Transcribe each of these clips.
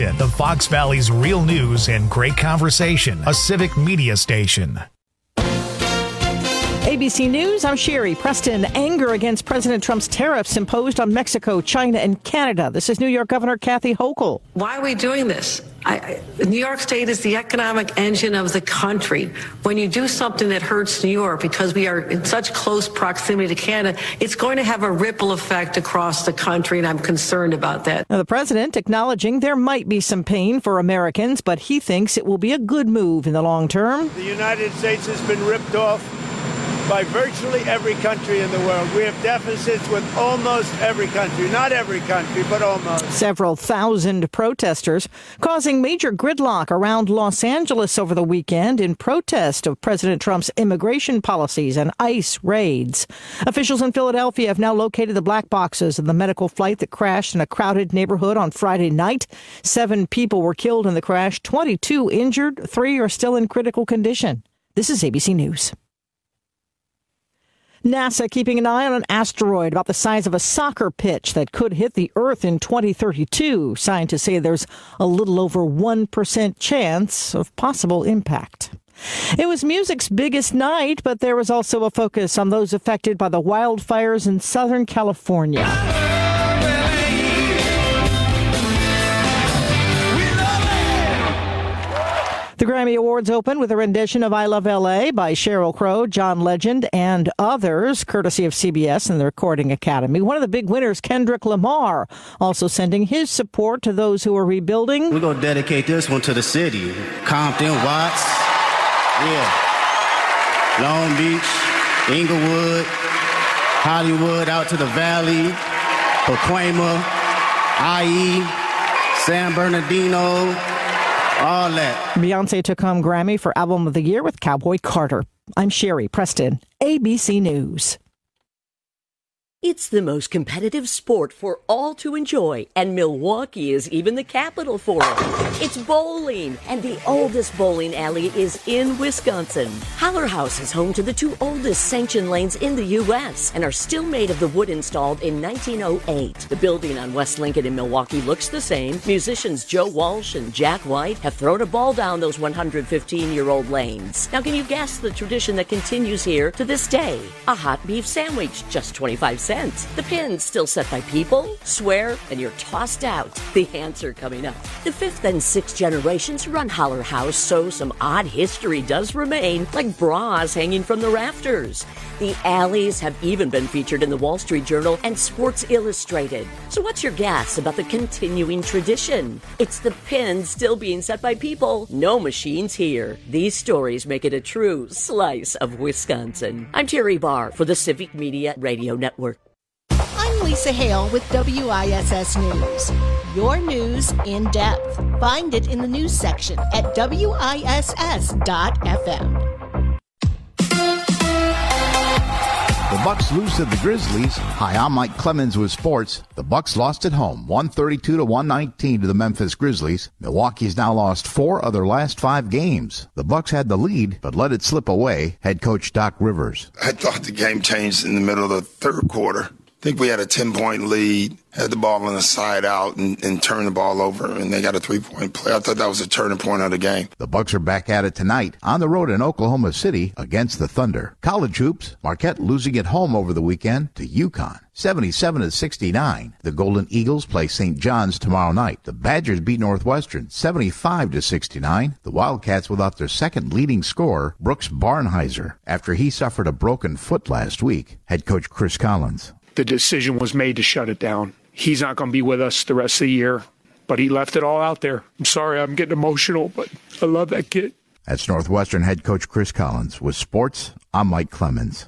Washington, the Fox Valley's real news and great conversation, a civic media station. ABC News, I'm Sherry Preston. Anger against President Trump's tariffs imposed on Mexico, China, and Canada. This is New York Governor Kathy Hochul. Why are we doing this? New York State is the economic engine of the country. When you do something that hurts New York, because we are in such close proximity to Canada, it's going to have a ripple effect across the country, and I'm concerned about that. Now, the president acknowledging there might be some pain for Americans, but he thinks it will be a good move in the long term. The United States has been ripped off by virtually every country in the world. We have deficits with almost every country. Not every country, but almost. Several thousand protesters causing major gridlock around Los Angeles over the weekend in protest of President Trump's immigration policies and ICE raids. Officials in Philadelphia have now located the black boxes of the medical flight that crashed in a crowded neighborhood on Friday night. 7 people were killed in the crash, 22 injured, 3 are still in critical condition. This is ABC News. NASA keeping an eye on an asteroid about the size of a soccer pitch that could hit the Earth in 2032. Scientists say there's a little over 1% chance of possible impact. It was music's biggest night, but there was also a focus on those affected by the wildfires in Southern California. The Grammy Awards opened with a rendition of I Love L.A. by Sheryl Crow, John Legend, and others, courtesy of CBS and the Recording Academy. One of the big winners, Kendrick Lamar, also sending his support to those who are rebuilding. We're going to dedicate this one to the city. Compton, Watts, Long Beach, Inglewood, Hollywood, out to the Valley, Pacoima, IE, San Bernardino, all that. Beyonce took home Grammy for Album of the Year with Cowboy Carter. I'm Sherry Preston, ABC News. It's the most competitive sport for all to enjoy, and Milwaukee is even the capital for it. It's bowling, and the oldest bowling alley is in Wisconsin. Holler House is home to the 2 oldest sanctioned lanes in the U.S. and are still made of the wood installed in 1908. The building on West Lincoln in Milwaukee looks the same. Musicians Joe Walsh and Jack White have thrown a ball down those 115-year-old lanes. Now, can you guess the tradition that continues here to this day? A hot beef sandwich, just 25 cents. The pin's still set by people, swear, and you're tossed out. The answer coming up. The 5th and 6th generations run Holler House, so some odd history does remain, like bras hanging from the rafters. The alleys have even been featured in the Wall Street Journal and Sports Illustrated. So what's your guess about the continuing tradition? It's the pin still being set by people, no machines here. These stories make it a true slice of Wisconsin. I'm Terry Barr for the Civic Media Radio Network. I'm Lisa Hale with WISS News. Your news in depth. Find it in the news section at WISS.FM. The Bucks lose to the Grizzlies. Hi, I'm Mike Clemens with sports. The Bucks lost at home, 132-119 to the Memphis Grizzlies. Milwaukee's now lost 4 of their last 5 games. The Bucks had the lead, but let it slip away. Head coach Doc Rivers. I thought the game changed in the middle of the third quarter. I think we had a 10-point lead, had the ball on the side out, and turned the ball over, and they got a 3-point play. I thought that was a turning point of the game. The Bucks are back at it tonight on the road in Oklahoma City against the Thunder. College hoops, Marquette losing at home over the weekend to UConn, 77-69. The Golden Eagles play St. John's tomorrow night. The Badgers beat Northwestern, 75-69. The Wildcats without their second leading scorer, Brooks Barnheiser, after he suffered a broken foot last week. Head coach Chris Collins. The decision was made to shut it down. He's not going to be with us the rest of the year, but he left it all out there. I'm sorry, I'm getting emotional, but I love that kid. That's Northwestern head coach Chris Collins. With sports, I'm Mike Clemens.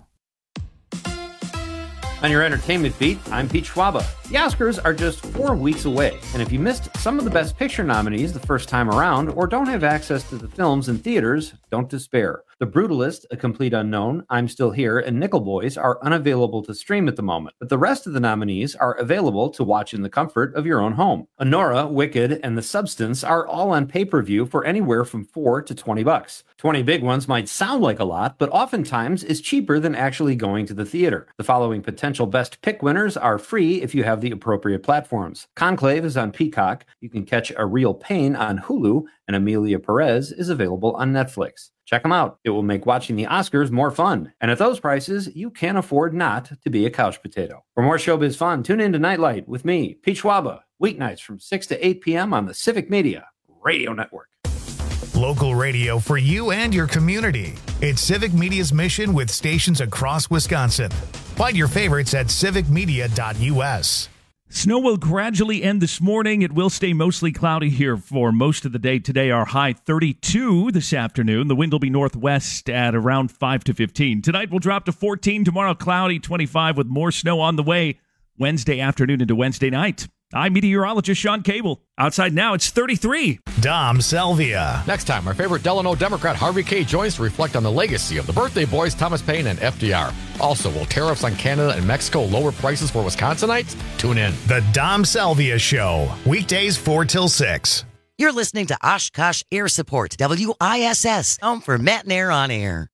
On your entertainment beat, I'm Pete Schwaba. The Oscars are just 4 weeks away, and if you missed some of the Best Picture nominees the first time around or don't have access to the films in theaters, don't despair. The Brutalist, A Complete Unknown, I'm Still Here, and Nickel Boys are unavailable to stream at the moment, but the rest of the nominees are available to watch in the comfort of your own home. Honora, Wicked, and The Substance are all on pay-per-view for anywhere from $4 to $20. 20 big ones might sound like a lot, but oftentimes is cheaper than actually going to the theater. The following potential Best Pick winners are free if you have have the appropriate platforms. Conclave is on Peacock. You can catch A Real Pain on Hulu, and Amelia Perez is available on Netflix. Check them out. It will make watching the Oscars more fun. And at those prices, you can't afford not to be a couch potato. For more showbiz fun, tune in to Nightlight with me, Pete Schwaba, weeknights from 6 to 8 p.m. on the Civic Media Radio Network. Local radio for you and your community. It's Civic Media's mission with stations across Wisconsin. Find your favorites at civicmedia.us. Snow will gradually end this morning. It will stay mostly cloudy here for most of the day. Today, our high 32 this afternoon. The wind will be northwest at around 5 to 15. Tonight, we'll drop to 14. Tomorrow, cloudy, 25 with more snow on the way Wednesday afternoon into Wednesday night. I'm meteorologist Sean Cable. Outside now, it's 33. Dom Selvia. Next time, our favorite Delano Democrat Harvey K. joins to reflect on the legacy of the birthday boys Thomas Paine and FDR. Also, will tariffs on Canada and Mexico lower prices for Wisconsinites? Tune in. The Dom Selvia Show. Weekdays 4 till 6. You're listening to Oshkosh Air Support, WISS, home for Matt and Air on Air.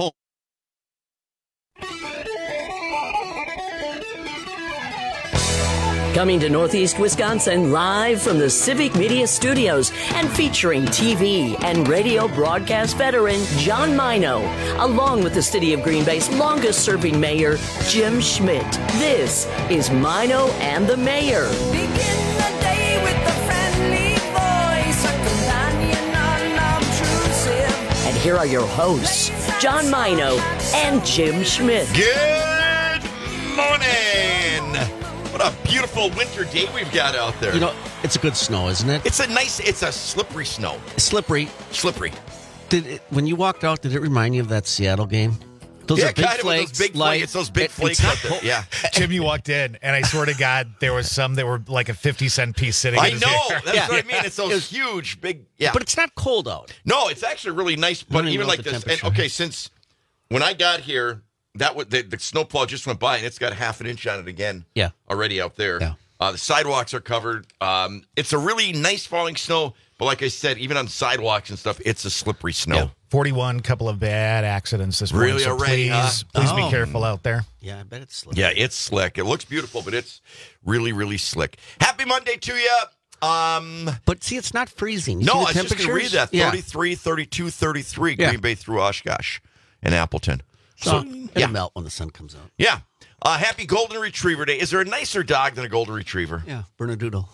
Coming to Northeast Wisconsin live from the Civic Media Studios and featuring TV and radio broadcast veteran John Mino, along with the City of Green Bay's longest-serving mayor, Jim Schmidt. This is Mino and the Mayor. Begin the day with a friendly voice, a companion unobtrusive. And here are your hosts, John Mino and Jim Schmidt. Good morning. What a beautiful winter day we've got out there. You know, it's a good snow, isn't it? It's a slippery snow. Slippery. When you walked out, did it remind you of that Seattle game? Those are big flakes. It's those big flakes out there. Yeah. Jim, you walked in, and I swear to God, there was some that were like a 50-cent piece sitting in his I know. ear. That's what I mean. It's those huge, big, But it's not cold out. No, it's actually really nice. But even like this, and okay, since when I got here, that the snowplow just went by, and it's got half an inch on it again. Yeah. Already out there. Yeah. The sidewalks are covered. It's a really nice falling snow, but like I said, even on sidewalks and stuff, it's a slippery snow. Yeah. 41, couple of bad accidents this morning. Really so already, please be careful out there. Yeah, I bet it's slick. Yeah, it's slick. It looks beautiful, but it's really, really slick. Happy Monday to you. But see, it's not freezing. No, I was just going to read that. Yeah. 33, 32, 33, Green Bay through Oshkosh and Appleton. So it'll melt when the sun comes out. Yeah. Happy Golden Retriever Day. Is there a nicer dog than a Golden Retriever? Yeah, Bernedoodle.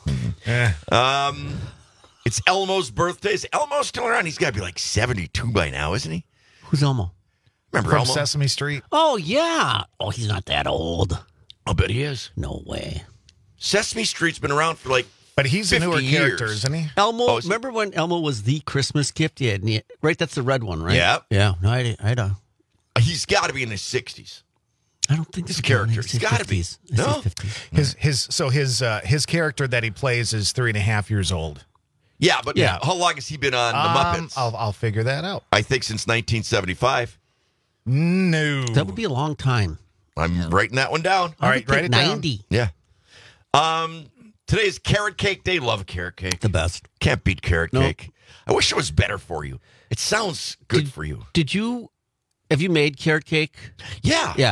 It's Elmo's birthday. Is Elmo still around? He's got to be like 72 by now, isn't he? Who's Elmo? Remember From Elmo? Sesame Street? Oh, yeah. Oh, he's not that old. I'll bet he is. No way. Sesame Street's been around for like But he's a newer 50 years. character, isn't he? Elmo, remember when Elmo was the Christmas gift? Yeah, right? That's the red one, right? Yeah. Yeah. No, I don't. He's got to be in his 60s. I don't think This so. character. He's got to be. No? His character that he plays is 3.5 years old. Yeah, but how long has he been on the Muppets? I'll figure that out. I think since 1975. No. That would be a long time. I'm writing that one down. All right, write it 90. down. Yeah. Today is carrot cake day. Love carrot cake. The best. Can't beat carrot cake. I wish it was better for you. It sounds good for you. Have you made carrot cake? Yeah. Yeah.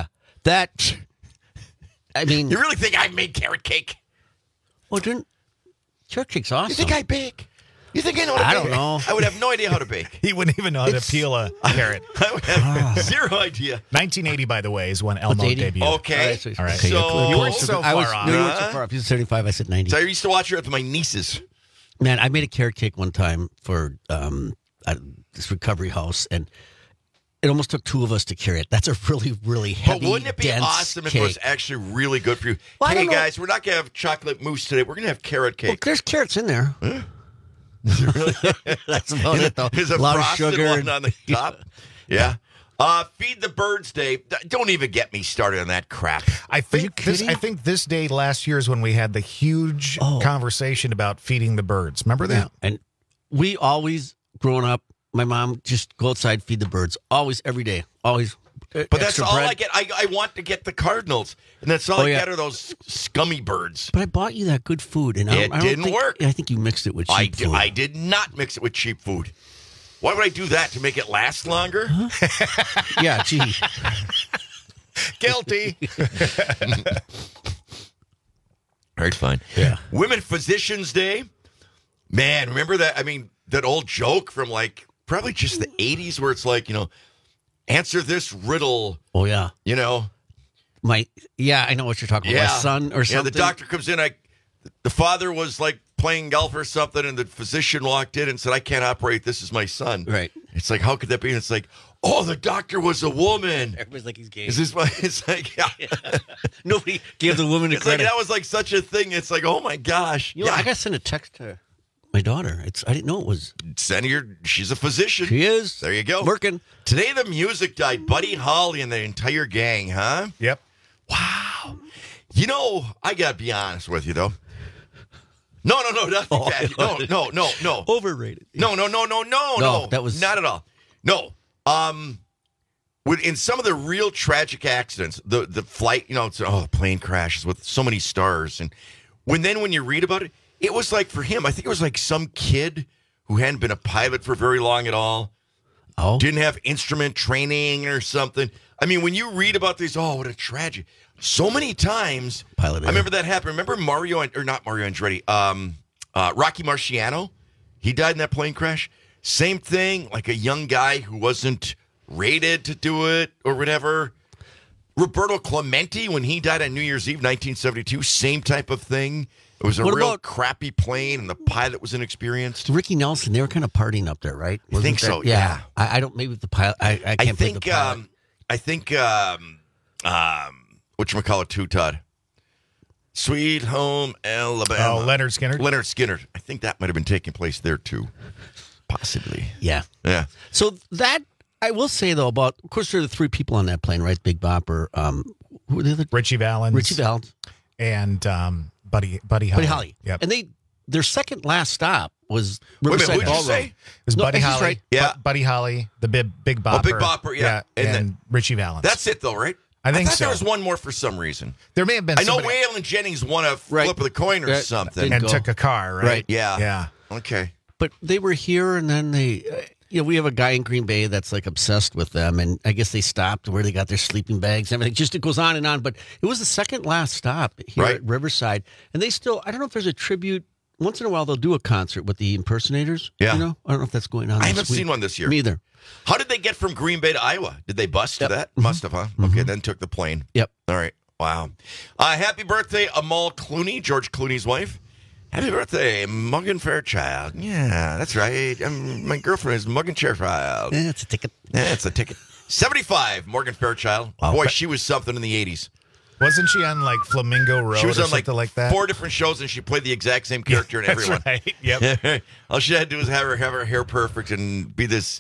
I mean. You really think I made carrot cake? Well, carrot cake's awesome. You think I bake? You think I know how to bake? I don't know. I would have no idea how to bake. He wouldn't even know how to peel a carrot. I would have zero idea. 1980, by the way, is when Elmo 80? debuted. Okay. All right. So you weren't so far off. You weren't so far off. He was 35. I said 90. So I used to watch it with my nieces. Man, I made a carrot cake one time for this recovery house, and it almost took two of us to carry it. That's a really, really heavy, But wouldn't it be awesome cake. if it was actually really good for you? Well, hey, guys, we're not going to have chocolate mousse today. We're going to have carrot cake. Well, there's carrots in there. Huh? That's about it, though. There's a lot of frosted sugar one on the top. Yeah. Feed the Birds Day. Don't even get me started on that crap. I think this day last year is when we had the huge conversation about feeding the birds. Remember that? Yeah. And we always, growing up, my mom just go outside, feed the birds. Always, every day. Always. But that's all I get. I want to get the cardinals, and that's all I get are those scummy birds. But I bought you that good food, and it didn't work. I think you mixed it with cheap food. I did not mix it with cheap food. Why would I do that? To make it last longer? Huh? Yeah, gee. Guilty. All right, fine. Yeah. Women Physicians Day. Man, remember that? I mean, that old joke from like probably just the 80s where it's like, answer this riddle. Oh, yeah. You know? I know what you're talking about. My son or something. Yeah, the doctor comes in. The father was like playing golf or something, and the physician walked in and said, I can't operate. This is my son. Right. It's like, how could that be? And it's like, oh, the doctor was a woman. Everybody's like, he's gay. Is this my? It's like, yeah. Nobody gave the woman the It's credit. like that was like such a thing. It's like, oh my gosh. I got to send a text to my daughter. I didn't know it was. She's a physician. She is. There you go. Working. Today the music died. Buddy Holly and the entire gang, huh? Yep. Wow. I got to be honest with you, though. No, nothing. No. Overrated. No. That was not at all. No. In some of the real tragic accidents, the flight, plane crashes with so many stars, and when you read about it, it was like for him, I think it was like some kid who hadn't been a pilot for very long at all. Oh. Didn't have instrument training or something. I mean, when you read about these, what a tragedy. So many times, I remember that happened. Remember not Mario Andretti, Rocky Marciano? He died in that plane crash. Same thing, like a young guy who wasn't rated to do it or whatever. Roberto Clemente, when he died on New Year's Eve, 1972, same type of thing. It was a real crappy plane, and the pilot was inexperienced. Ricky Nelson, they were kind of partying up there, right? I think so, yeah. I don't, maybe the pilot, I can't think the pilot. I think, whatchamacallit too, Todd? Sweet Home Alabama. Oh, Leonard Skinner? Leonard Skinner. I think that might have been taking place there, too. Possibly. Yeah. Yeah. So that, I will say, though, of course, there are the three people on that plane, right? Big Bopper. Who are the other? Richie Valens. And Buddy Holly. Yep. And their second last stop was Riverside Ballroom. Say? It was Buddy Holly. Right. Yeah. Buddy Holly, the Big Bopper. Oh, Big Bopper, yeah. And then Richie Valens. That's it, though, right? I think thought so. there was one more for some reason. There may have been. I know Waylon Jennings won a flip of the coin or something. And took a car, right? Yeah. Yeah. Okay. But they were here, and then they, we have a guy in Green Bay that's like obsessed with them, and I guess they stopped where they got their sleeping bags and everything. Just it goes on and on. But it was the second last stop here at Riverside, and they still, I don't know if there's a tribute. Once in a while, they'll do a concert with the impersonators. Yeah. I don't know if that's going on. I haven't seen one this year. Me either. How did they get from Green Bay to Iowa? Did they bus to that? Must have, huh? Mm-hmm. Okay, then took the plane. Yep. All right. Wow. Happy birthday, Amal Clooney, George Clooney's wife. Happy birthday, Morgan Fairchild. Yeah, that's right. My girlfriend is Morgan Fairchild. Yeah, it's a ticket. Yeah, it's a ticket. 75, Morgan Fairchild. Wow. Boy, she was something in the 80s. Wasn't she on like Flamingo Road? She was or on like something that? 4 different shows, and she played the exact same character in every one. That's right. Yep. All she had to do was have her hair perfect and be this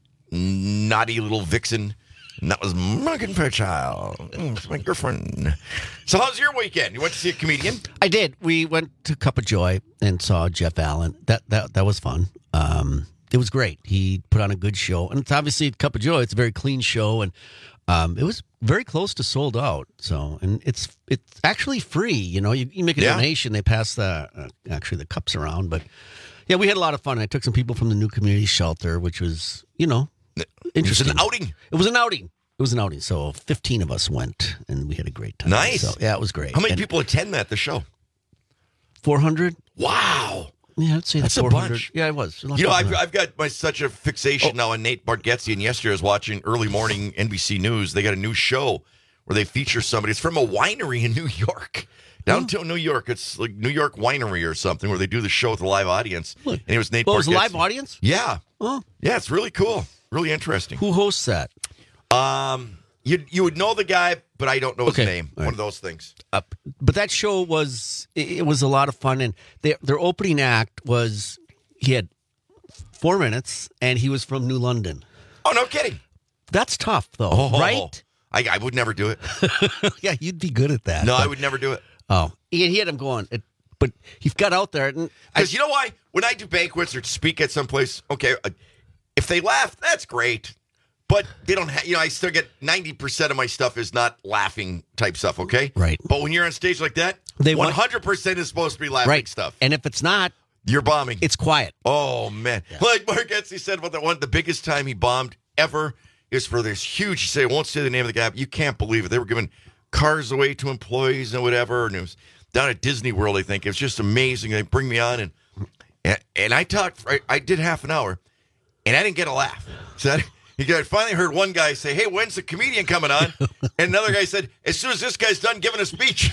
naughty little vixen. And that was Morgan Fairchild. It's my girlfriend. So how's your weekend? You went to see a comedian? I did. We went to Cup of Joy and saw Jeff Allen. That was fun. It was great. He put on a good show. And it's obviously Cup of Joy. It's a very clean show. And it was very close to sold out. So, and it's actually free. You make a donation. They pass the cups around. But yeah, we had a lot of fun. I took some people from the New Community Shelter, which was, interesting. It was an outing. It was an outing. So 15 of us went, and we had a great time. Nice. So, yeah, it was great. How many people attend the show? 400. Wow. Yeah, I'd say that's 400. A bunch. Yeah, it was. I've got such a fixation now on Nate Bargatze, and yesterday I was watching early morning NBC News. They got a new show where they feature somebody. It's from a winery in New York. Downtown New York. It's like New York Winery or something where they do the show with a live audience. And it was Nate Bargatze. It was a live audience? Yeah. Oh. Yeah, it's really cool. Really interesting. Who hosts that? You would know the guy, but I don't know his name. One of those things. But that show was a lot of fun, and their opening act was he had 4 minutes, and he was from New London. Oh, no kidding. That's tough, though, right? I would never do it. Yeah, you'd be good at that. No, I would never do it. Oh, he had him going, but he got out there. Because you know why? When I do banquets or speak at some place, okay, if they laugh, that's great. But they don't have, I still get 90% of my stuff is not laughing type stuff, okay? Right. But when you're on stage like that, 100% is supposed to be laughing stuff. And if it's not, you're bombing. It's quiet. Oh, man. Yeah. Like Bargatze said about that one, the biggest time he bombed ever is for this huge, I won't say the name of the guy, but you can't believe it. They were giving cars away to employees and whatever. And it was down at Disney World, I think. It was just amazing. They bring me on, and I talked. I did half an hour, and I didn't get a laugh. So I finally heard one guy say, "Hey, when's the comedian coming on?" And another guy said, "As soon as this guy's done giving a speech."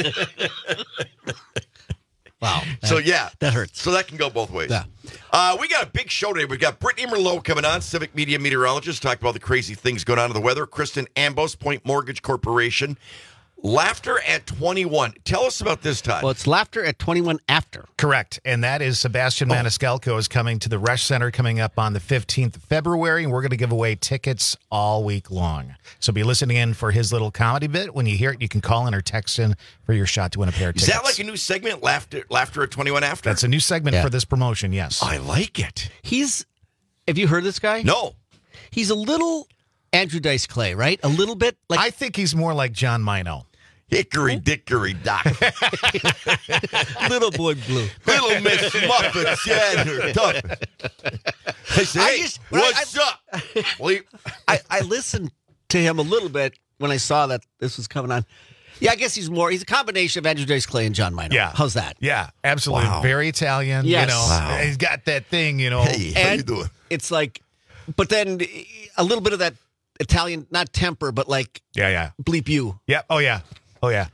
Wow. So, yeah. That hurts. So that can go both ways. Yeah. We got a big show today. We've got Brittany Merlot coming on, Civic Media meteorologist, talk about the crazy things going on in the weather. Kristen Ambos, Point Mortgage Corporation. Laughter at 21. Tell us about this time. Well, it's Laughter at 21 after. Correct. And that is Sebastian Maniscalco is coming to the Resch Center coming up on the 15th of February. And we're going to give away tickets all week long. So be listening in for his little comedy bit. When you hear it, you can call in or text in for your shot to win a pair of tickets. Is that like a new segment, Laughter at 21 after? That's a new segment for this promotion, yes. I like it. Have you heard this guy? No. He's a little Andrew Dice Clay, right? A little bit. I think he's more like John Mino. Hickory dickory dock. Little boy blue. Little Miss Muffet said tough. I said, hey, what's up? I listened to him a little bit when I saw that this was coming on. Yeah, I guess he's a combination of Andrew Dice Clay and John Mino. Yeah. How's that? Yeah, absolutely. Wow. Very Italian. Yes. He's got that thing, Hey, how you doing? It's like, but then a little bit of that Italian, not temper, but like bleep you. Yeah. Oh, yeah. Oh, yeah.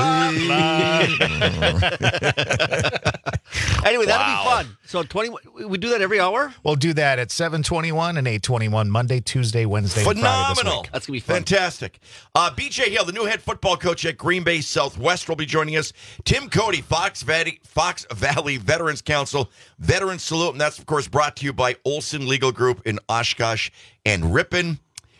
Anyway, that'll be fun. So we do that every hour? We'll do that at 7:21 and 8:21, Monday, Tuesday, Wednesday, and Friday this Phenomenal. week. That's going to be fun. Fantastic. BJ Hill, the new head football coach at Green Bay Southwest, will be joining us. Tim Cody, Fox Valley Veterans Council, Veteran Salute, and that's, of course, brought to you by Olson Legal Group in Oshkosh and Ripon.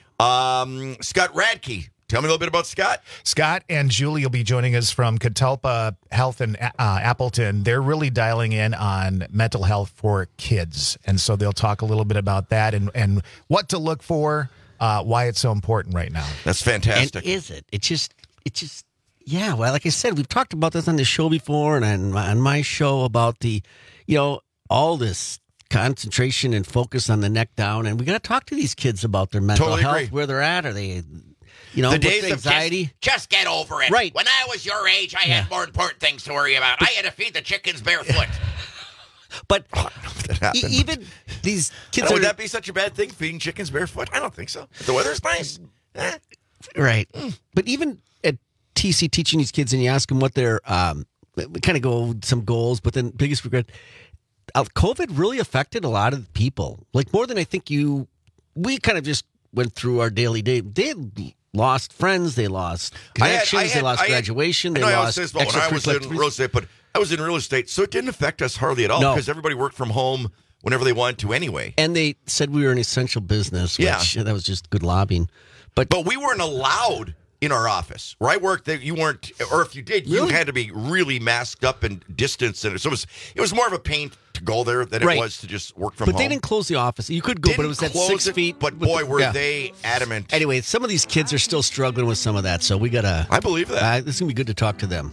Scott Radke. Tell me a little bit about Scott. Scott and Julie will be joining us from Catalpa Health in Appleton. They're really dialing in on mental health for kids. And so they'll talk a little bit about that and what to look for, why it's so important right now. That's fantastic. And is it? It's just, yeah, well, like I said, we've talked about this on the show before and on my show about the, all this concentration and focus on the neck down. And we got to talk to these kids about their mental health, where they're at. Are they... the days of anxiety. Just get over it. Right. When I was your age, I had more important things to worry about. I had to feed the chickens barefoot. But that even these kids would that be such a bad thing, feeding chickens barefoot? I don't think so. The weather's nice. Right. But even at TC teaching these kids and you ask them what their, we kind of go some goals, but then biggest regret, COVID really affected a lot of people. Like more than I think we kind of just went through our daily day. They lost friends, they lost connections, they lost graduation, they lost when I was in real estate, but I was in real estate, so it didn't affect us hardly at all because everybody worked from home whenever they wanted to anyway. And they said we were an essential business, which that was just good lobbying. But we weren't allowed in our office. Where I worked, you weren't, or if you did, you had to be really masked up and distanced. And so it was more of a pain to go there than it was to just work from home. But they didn't close the office. You could go, but it was at 6 feet. But boy, were they adamant. Anyway, some of these kids are still struggling with some of that, so we got to... I believe that. This is going to be good to talk to them.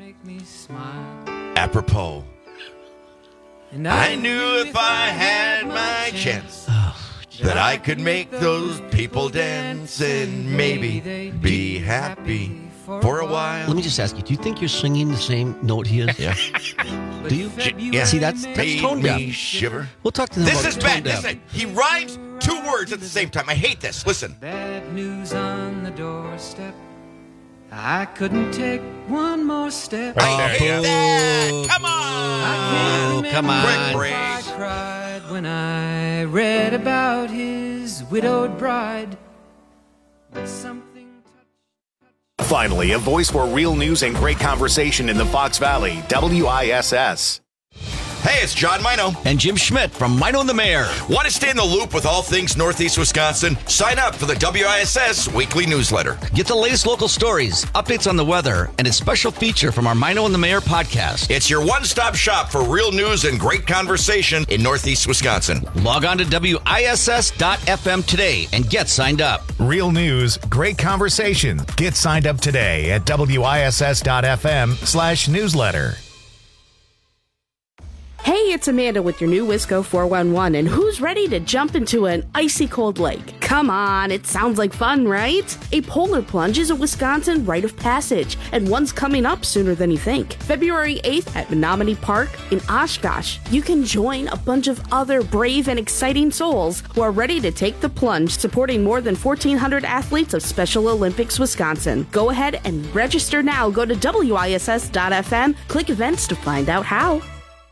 Apropos. And I knew if I had my chance that I could make those people dance and maybe be happy for a while. Let me just ask you, do you think you're singing the same note he is? Yeah. Do you? Yeah. See, that's tone deaf. Shiver. We'll talk to them This about is tone bad. deaf. Listen, he rhymes two words at the same time. I hate this. Listen. Bad news on the doorstep. I couldn't take one more step. I hate that. Come on. I can't come on. remember if I cried when I read about his widowed bride. But something. Finally, a voice for real news and great conversation in the Fox Valley, WISS. Hey, it's John Mino. And Jim Schmidt from Mino and the Mayor. Want to stay in the loop with all things Northeast Wisconsin? Sign up for the WISS weekly newsletter. Get the latest local stories, updates on the weather, and a special feature from our Mino and the Mayor podcast. It's your one-stop shop for real news and great conversation in Northeast Wisconsin. Log on to WISS.FM today and get signed up. Real news, great conversation. Get signed up today at WISS.FM/newsletter. Hey, it's Amanda with your new Wisco 411, and who's ready to jump into an icy cold lake? Come on, it sounds like fun, right? A polar plunge is a Wisconsin rite of passage, and one's coming up sooner than you think. February 8th at Menominee Park in Oshkosh. You can join a bunch of other brave and exciting souls who are ready to take the plunge, supporting more than 1,400 athletes of Special Olympics Wisconsin. Go ahead and register now. Go to WISS.FM, click events to find out how.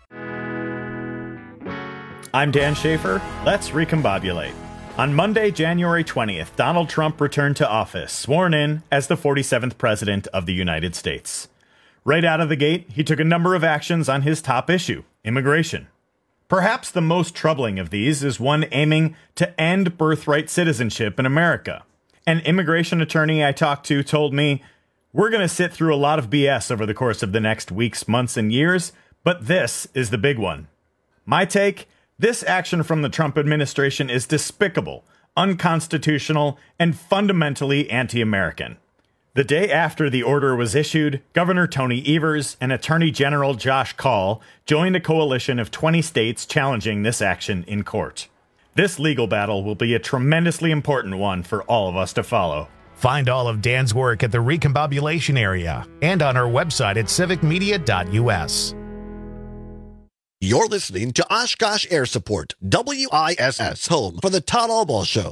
I'm Dan Schaefer. Let's recombobulate. On Monday, January 20th, Donald Trump returned to office, sworn in as the 47th President of the United States. Right out of the gate, he took a number of actions on his top issue, immigration. Perhaps the most troubling of these is one aiming to end birthright citizenship in America. An immigration attorney I talked to told me, "We're going to sit through a lot of BS over the course of the next weeks, months, and years, but this is the big one." My take? This action from the Trump administration is despicable, unconstitutional, and fundamentally anti-American. The day after the order was issued, Governor Tony Evers and Attorney General Josh Kaul joined a coalition of 20 states challenging this action in court. This legal battle will be a tremendously important one for all of us to follow. Find all of Dan's work at the Recombobulation Area and on our website at civicmedia.us. You're listening to Oshkosh Air Support, WISS, home for the Todd Albaugh Show.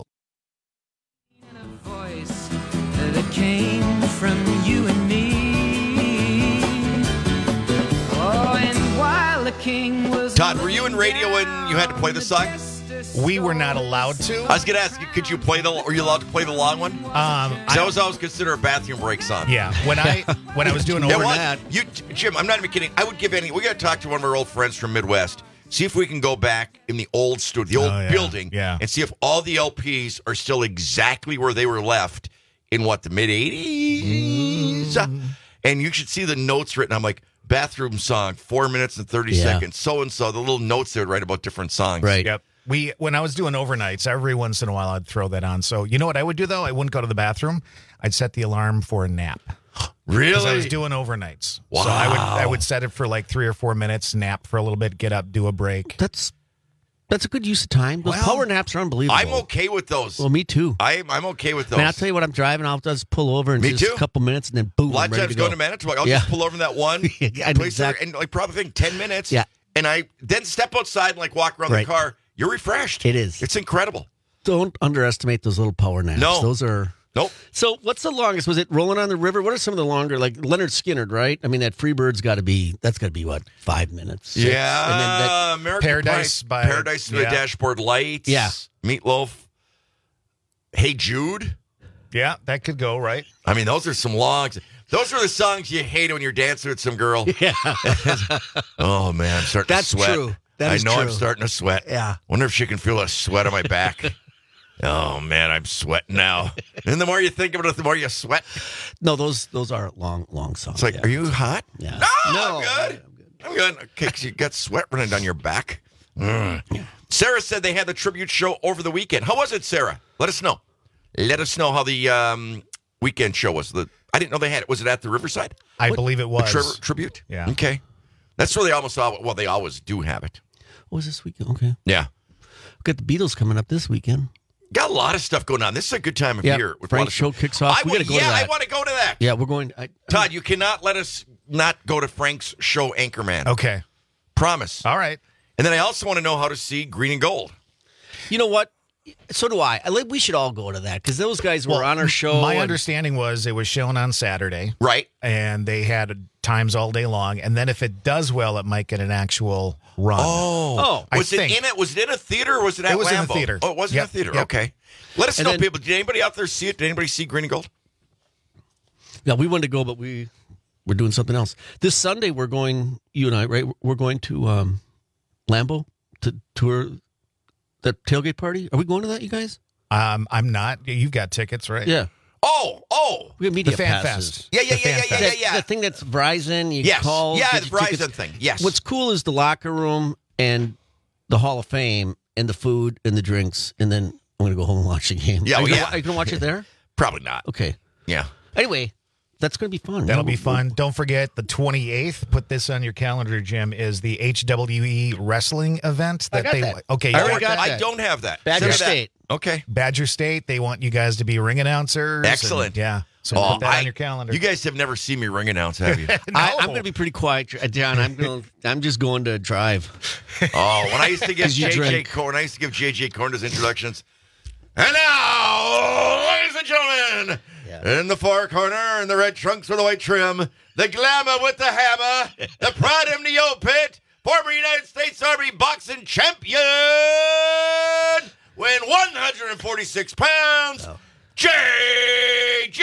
Voice that came from you and me. Oh, and while the king was... Todd, were you in radio when you had to play the song? We were not allowed to. I was going to ask you, could you play were you allowed to play the long one? That was always considered a bathroom break song. Yeah, when I was doing overnight. Jim, I'm not even kidding. I would give we got to talk to one of our old friends from Midwest. See if we can go back in the old studio, the old building, and see if all the LPs are still exactly where they were left in the mid 80s. And you should see the notes written. I'm like, bathroom song, 4 minutes and 30 seconds. So and so, the little notes they would write about different songs. Right. Yep. When I was doing overnights, every once in a while I'd throw that on. So you know what I would do though? I wouldn't go to the bathroom. I'd set the alarm for a nap. Really? Because I was doing overnights. Wow. So I would set it for like 3 or 4 minutes, nap for a little bit, get up, do a break. That's a good use of time. Those power naps are unbelievable. I'm okay with those. Well, me too. I'm okay with those. Man, I'll tell you what, I'm driving, I'll just pull over in me just too. a couple minutes, and then boom, a lot of times going to Manitowoc, I'll just pull over in that one place there, and probably think 10 minutes. Yeah. And I then step outside and walk around the car. You're refreshed. It is. It's incredible. Don't underestimate those little power naps. No. Those are... Nope. So what's the longest? Was it Rolling on the River? What are some of the longer, like Leonard Skinner, right? I mean, that Freebird's got to be, what, 5 minutes? 6? Yeah. And then that, American Paradise Paradise to the Dashboard Lights. Yeah. Meatloaf. Hey Jude. Yeah, that could go, right? I mean, those are some longs. Those are the songs you hate when you're dancing with some girl. Yeah. Oh, man, I'm starting to sweat. That's true. That is I know true. I'm starting to sweat. Yeah. Wonder if she can feel a sweat on my back. Oh, man, I'm sweating now. And the more you think about it, the more you sweat. No, those are long songs. It's like, are you hot? Yeah. No, I'm good. I'm good. Okay, 'cause you got sweat running down your back. Sarah said they had the tribute show over the weekend. How was it, Sarah? Let us know. Let us know how the weekend show was. I didn't know they had it. Was it at the Riverside? I believe it was. The tribute? Yeah. Okay. That's where they they always do have it. What was this weekend? Okay. Yeah. We've got the Beatles coming up this weekend. Got a lot of stuff going on. This is a good time of year. Frank's show kicks off. We got to go to that. I want to go to that. Yeah, we're going. Todd, you cannot let us not go to Frank's show, Anchorman. Okay. Promise. All right. And then I also want to know how to see Green and Gold. You know what? So do I. We should all go to that because those guys were on our show. My understanding was it was shown on Saturday. Right. And they had times all day long. And then if it does well, it might get an actual run. Oh. Was it in a theater or was it at Lambeau? It was in a theater. Oh, it was in a theater. Yep. Okay. Let us know, people. Did anybody out there see it? Did anybody see Green and Gold? Yeah, we wanted to go, but we're doing something else. This Sunday, we're going, you and I, right? We're going to Lambeau to tour that tailgate party. Are we going to that, you guys? I'm not. You've got tickets, right? Yeah. Oh. We have media the Fan passes. Fest. Yeah. The thing that's Verizon. You yes. call. Yeah, the Verizon tickets. thing. Yes. What's cool is the locker room and the Hall of Fame and the food and the drinks, and then I'm going to go home and watch the game. Yeah, Are you yeah. going to watch it there? Probably not. Okay. Yeah. Anyway, That's going to be fun. That'll be fun. Don't forget the 28th. Put this on your calendar, Jim. Is the HWE wrestling event that Okay, I don't have that. Badger State. Okay. Badger State. They want you guys to be ring announcers. Excellent. Yeah. So put that on your calendar. You guys have never seen me ring announce, have you? I'm going to be pretty quiet, John. I'm just going to drive. Oh, when I used to give JJ Korn his introductions. And now, ladies and gentlemen, in the far corner, in the red trunks with the white trim, the glamour with the hammer, the pride of Neo Pit, former United States Army boxing champion, weighing 146 pounds, JJ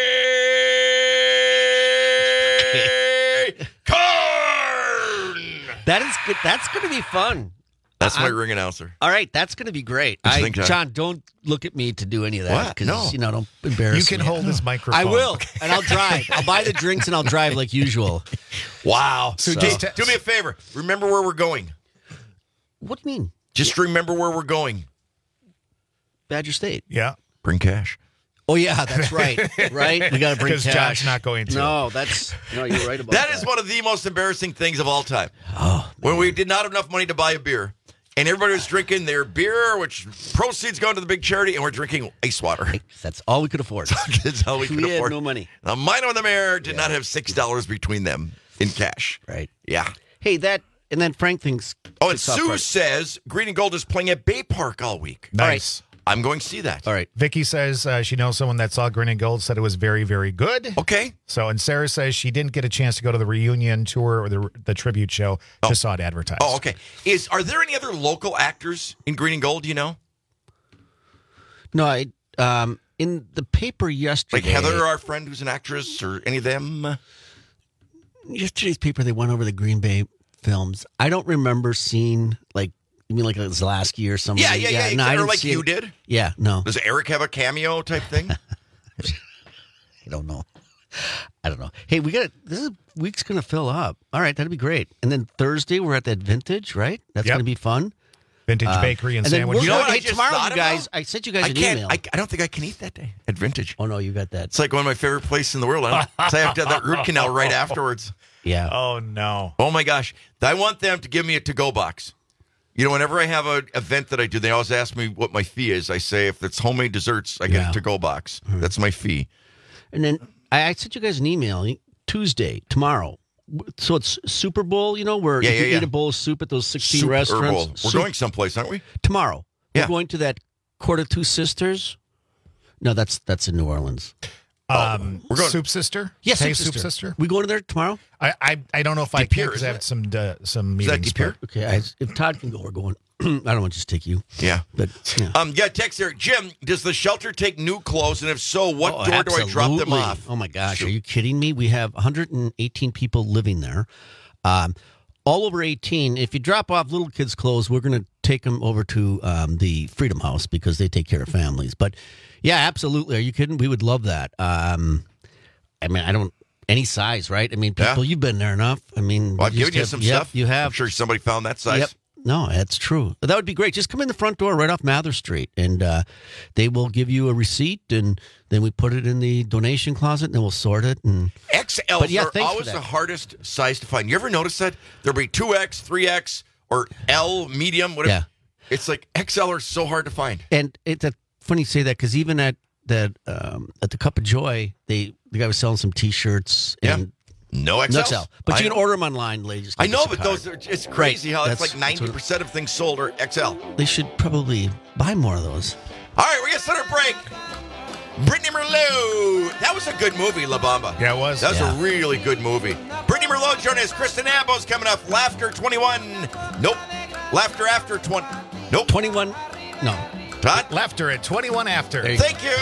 Korn. That is good. That's going to be fun. That's my ring announcer. All right, that's going to be great. John, don't look at me to do any of that because don't embarrass me. You can hold this microphone. I will, and I'll drive. I'll buy the drinks and I'll drive like usual. Wow. So just do me a favor. Remember where we're going. What do you mean? Just remember where we're going. Badger State. Yeah. Bring cash. Oh, yeah, that's right. Right? We got to bring cash. Because John's not going to. No, you're right about that. That is one of the most embarrassing things of all time. Oh, when we did not have enough money to buy a beer, and everybody was drinking their beer, which proceeds going to the big charity, and we're drinking ice water. That's all we could afford. That's all we could afford. We had no money. Now, Mino and the Mayor did not have $6 between them in cash. Right. Yeah. Hey, and then Frank thinks. Oh, and Sue says Green and Gold is playing at Bay Park all week. Nice. All right. I'm going to see that. All right. Vicky says she knows someone that saw Green and Gold, said it was very, very good. Okay. And Sarah says she didn't get a chance to go to the reunion tour or the tribute show. Just saw it advertised. Oh, okay. Are there any other local actors in Green and Gold, do you know? No, in the paper yesterday. Like Heather, our friend who's an actress, or any of them? Yesterday's paper, they went over the Green Bay films. I don't remember seeing, you mean like Zlasky or something? Yeah. No, I didn't like see you it. did? Yeah, no. Does Eric have a cameo type thing? I don't know. Hey, this week's going to fill up. All right, that'd be great. And then Thursday, we're at that Vintage, right? That's going to be fun. Vintage Bakery and Sandwich. You know what? Tomorrow, you guys, I sent you guys an email. I don't think I can eat that day at Vintage. Oh, no, you got that. It's like one of my favorite places in the world. I have to have that root canal right afterwards. Yeah. Oh, no. Oh, my gosh. I want them to give me a to-go box. Whenever I have an event that I do, they always ask me what my fee is. I say if it's homemade desserts, I get a to-go box. Mm-hmm. That's my fee. And then I sent you guys an email Tuesday, tomorrow. So it's Super Bowl, where you eat a bowl of soup at those 16 restaurants. We're going someplace, aren't we? Tomorrow. We're going to that Court of Two Sisters. No, that's in New Orleans. We're going Soup Sister? Yes, hey, Soup Sister. We going to there tomorrow? I don't know if I can because I have some meetings. Is that Okay, if Todd can go, we're going. I don't want to just take you. Yeah. But text here. Jim, does the shelter take new clothes? And if so, what door do I drop them off? Oh, my gosh. Are you kidding me? We have 118 people living there. All over 18. If you drop off little kids' clothes, we're going to take them over to the Freedom House because they take care of families. But, yeah, absolutely. Are you kidding? We would love that. Any size, right? People, you've been there enough. I've given you some stuff. You have. I'm sure somebody found that size. Yep. No, that's true. That would be great. Just come in the front door right off Mather Street, and they will give you a receipt, and then we put it in the donation closet, and then we'll sort it. And XLs are always the hardest size to find. You ever notice that? There'll be 2X, 3X, or L, medium, whatever. Yeah. It's like XL are so hard to find. And it's funny you say that because even at the Cup of Joy, the guy was selling some T-shirts and no XL. But you can order them online, ladies. I know, but it's crazy how it's like 90% of things sold are XL. They should probably buy more of those. All right, we're going to set our break. Brittany Merlot. That was a good movie, La Bamba. Yeah, it was. That was a really good movie. Brittany Merlot joining us. Kristen Ambo's coming up. Laughter 21. Nope. Laughter after 20. Nope. 21. No. Todd? Laughter at 21 after. Thank you.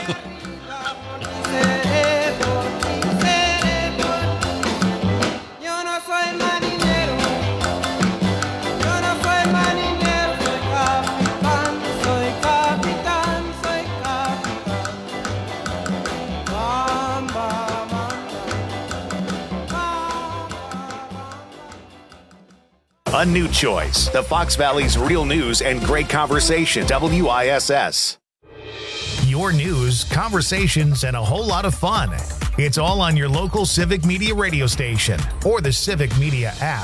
A new choice. The Fox Valley's real news and great conversation. WISS. Your your news, conversations, and a whole lot of fun. It's all on your local Civic Media radio station or the Civic Media app.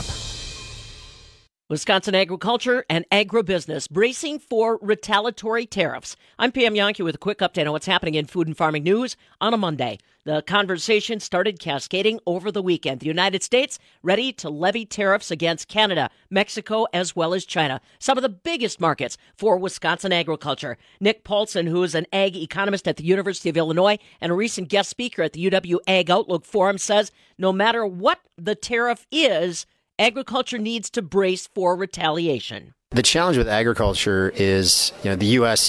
Wisconsin agriculture and agribusiness bracing for retaliatory tariffs. I'm Pam Yankee with a quick update on what's happening in food and farming news on a Monday. The conversation started cascading over the weekend. The United States ready to levy tariffs against Canada, Mexico, as well as China, some of the biggest markets for Wisconsin agriculture. Nick Paulson, who is an ag economist at the University of Illinois and a recent guest speaker at the UW Ag Outlook Forum, says no matter what the tariff is, agriculture needs to brace for retaliation. The challenge with agriculture is, the U.S.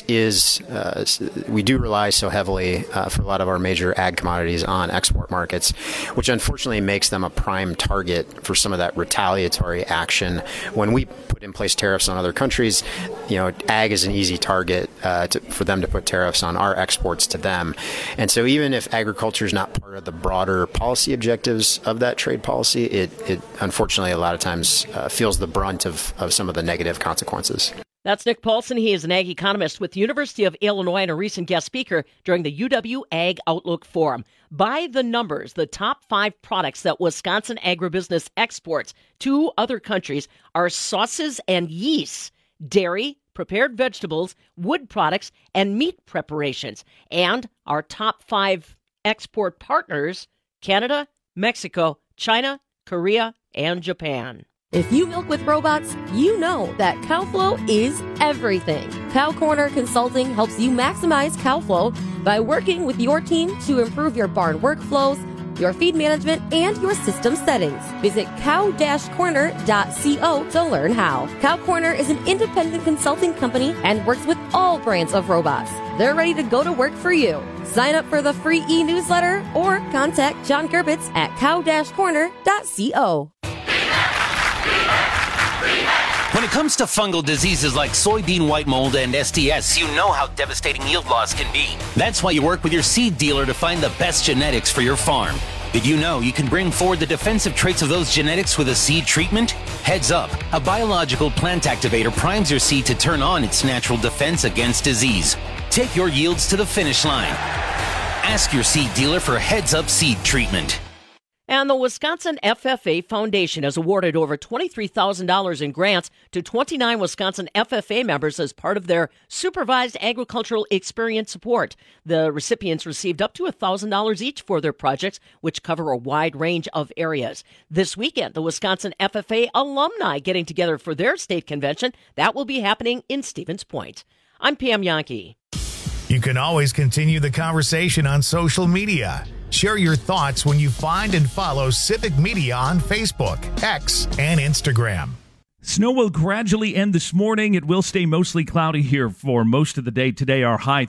we do rely so heavily for a lot of our major ag commodities on export markets, which unfortunately makes them a prime target for some of that retaliatory action. When we put in place tariffs on other countries, ag is an easy target for them to put tariffs on our exports to them. And so even if agriculture is not part of the broader policy objectives of that trade policy, it unfortunately a lot of times feels the brunt of some of the negative consequences. That's Nick Paulson. He is an ag economist with the University of Illinois and a recent guest speaker during the UW Ag Outlook Forum. By the numbers, the top 5 products that Wisconsin agribusiness exports to other countries are sauces and yeasts, dairy, prepared vegetables, wood products, and meat preparations. And our top 5 export partners, Canada, Mexico, China, Korea, and Japan. If you milk with robots, you know that cow flow is everything. Cow Corner Consulting helps you maximize cow flow by working with your team to improve your barn workflows, your feed management, and your system settings. Visit cow-corner.co to learn how. Cow Corner is an independent consulting company and works with all brands of robots. They're ready to go to work for you. Sign up for the free e-newsletter or contact John Gerbitz at cow-corner.co. When it comes to fungal diseases like soybean white mold and STS, you know how devastating yield loss can be. That's why you work with your seed dealer to find the best genetics for your farm. Did you know you can bring forward the defensive traits of those genetics with a seed treatment? Heads up, a biological plant activator primes your seed to turn on its natural defense against disease. Take your yields to the finish line. Ask your seed dealer for Heads Up seed treatment. And the Wisconsin FFA Foundation has awarded over $23,000 in grants to 29 Wisconsin FFA members as part of their supervised agricultural experience support. The recipients received up to $1,000 each for their projects, which cover a wide range of areas. This weekend, the Wisconsin FFA alumni getting together for their state convention. That will be happening in Stevens Point. I'm Pam Yankee. You can always continue the conversation on social media. Share your thoughts when you find and follow Civic Media on Facebook, X, and Instagram. Snow will gradually end this morning. It will stay mostly cloudy here for most of the day. Today, our high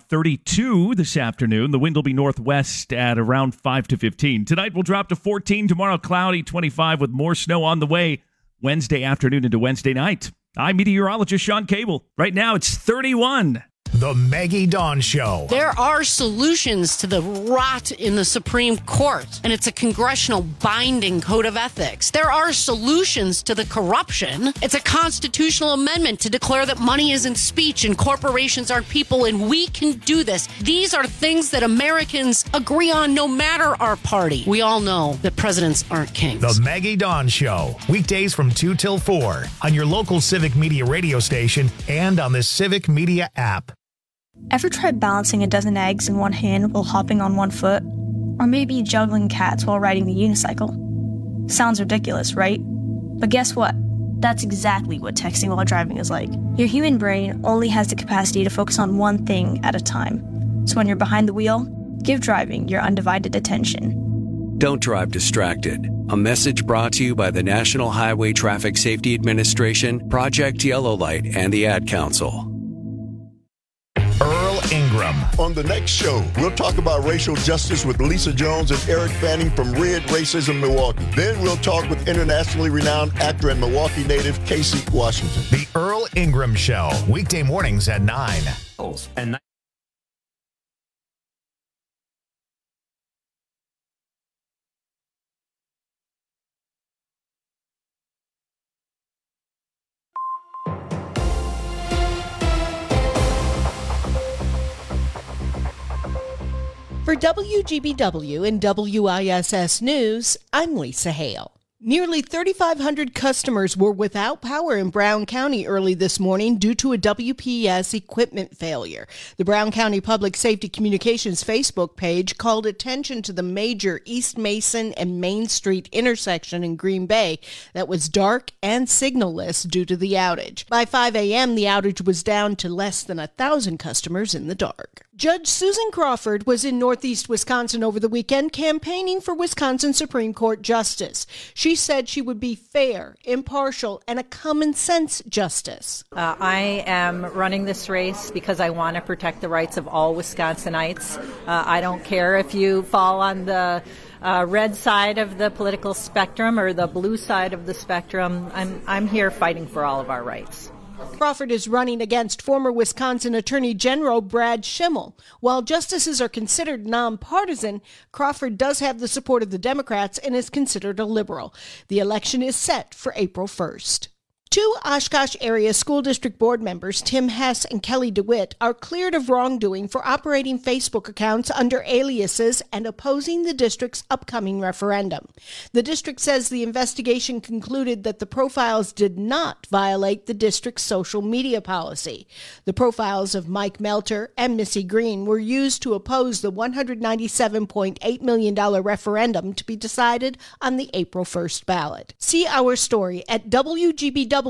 32 this afternoon. The wind will be northwest at around 5 to 15. Tonight, we'll drop to 14. Tomorrow, cloudy, 25 with more snow on the way Wednesday afternoon into Wednesday night. I'm meteorologist Sean Cable. Right now, it's 31. The Maggie Dawn Show. There are solutions to the rot in the Supreme Court, and it's a congressional binding code of ethics. There are solutions to the corruption. It's a constitutional amendment to declare that money isn't speech and corporations aren't people, and we can do this. These are things that Americans agree on no matter our party. We all know that presidents aren't kings. The Maggie Dawn Show. Weekdays from 2 till 4 on your local Civic Media radio station and on the Civic Media app. Ever tried balancing a dozen eggs in one hand while hopping on one foot? Or maybe juggling cats while riding the unicycle? Sounds ridiculous, right? But guess what? That's exactly what texting while driving is like. Your human brain only has the capacity to focus on one thing at a time. So when you're behind the wheel, give driving your undivided attention. Don't drive distracted. A message brought to you by the National Highway Traffic Safety Administration, Project Yellow Light, and the Ad Council. Earl Ingram. On the next show, we'll talk about racial justice with Lisa Jones and Eric Fanning from Red Racism Milwaukee. Then we'll talk with internationally renowned actor and Milwaukee native Casey Washington. The Earl Ingram Show, weekday mornings at 9. And For WGBW and WISS News, I'm Lisa Hale. Nearly 3,500 customers were without power in Brown County early this morning due to a WPS equipment failure. The Brown County Public Safety Communications Facebook page called attention to the major East Mason and Main Street intersection in Green Bay that was dark and signalless due to the outage. By 5 a.m., the outage was down to less than 1,000 customers in the dark. Judge Susan Crawford was in Northeast Wisconsin over the weekend campaigning for Wisconsin Supreme Court Justice. She said she would be fair, impartial, and a common-sense justice. I am running this race because I want to protect the rights of all Wisconsinites. I don't care if you fall on the red side of the political spectrum or the blue side of the spectrum. I'm here fighting for all of our rights. Crawford is running against former Wisconsin Attorney General Brad Schimmel. While justices are considered nonpartisan, Crawford does have the support of the Democrats and is considered a liberal. The election is set for April 1st. Two Oshkosh area school district board members, Tim Hess and Kelly DeWitt, are cleared of wrongdoing for operating Facebook accounts under aliases and opposing the district's upcoming referendum. The district says the investigation concluded that the profiles did not violate the district's social media policy. The profiles of Mike Melter and Missy Green were used to oppose the $197.8 million referendum to be decided on the April 1st ballot. See our story at WGBW.FM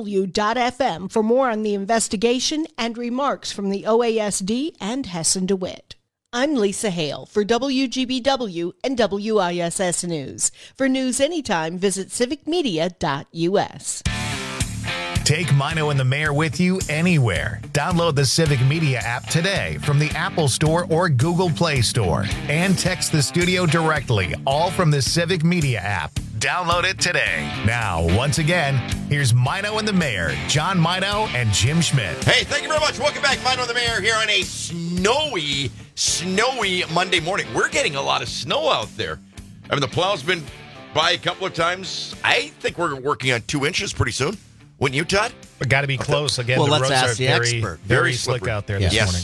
for more on the investigation and remarks from the OASD and Hess and DeWitt. I'm Lisa Hale for WGBW and WISS News. For news anytime, visit civicmedia.us. Take Mino and the Mayor with you anywhere. Download the Civic Media app today from the Apple Store or Google Play Store. And text the studio directly, all from the Civic Media app. Download it today. Now, once again, here's Mino and the Mayor, John Mino and Jim Schmidt. Hey, thank you very much. Welcome back, Mino and the Mayor, here on a snowy Monday morning. We're getting a lot of snow out there. I mean, the plow's been by a couple of times. I think we're working on 2 inches pretty soon. Wouldn't you, Todd? We've got to be close. Again, well, the let's roads ask are the expert. very slick out there this morning.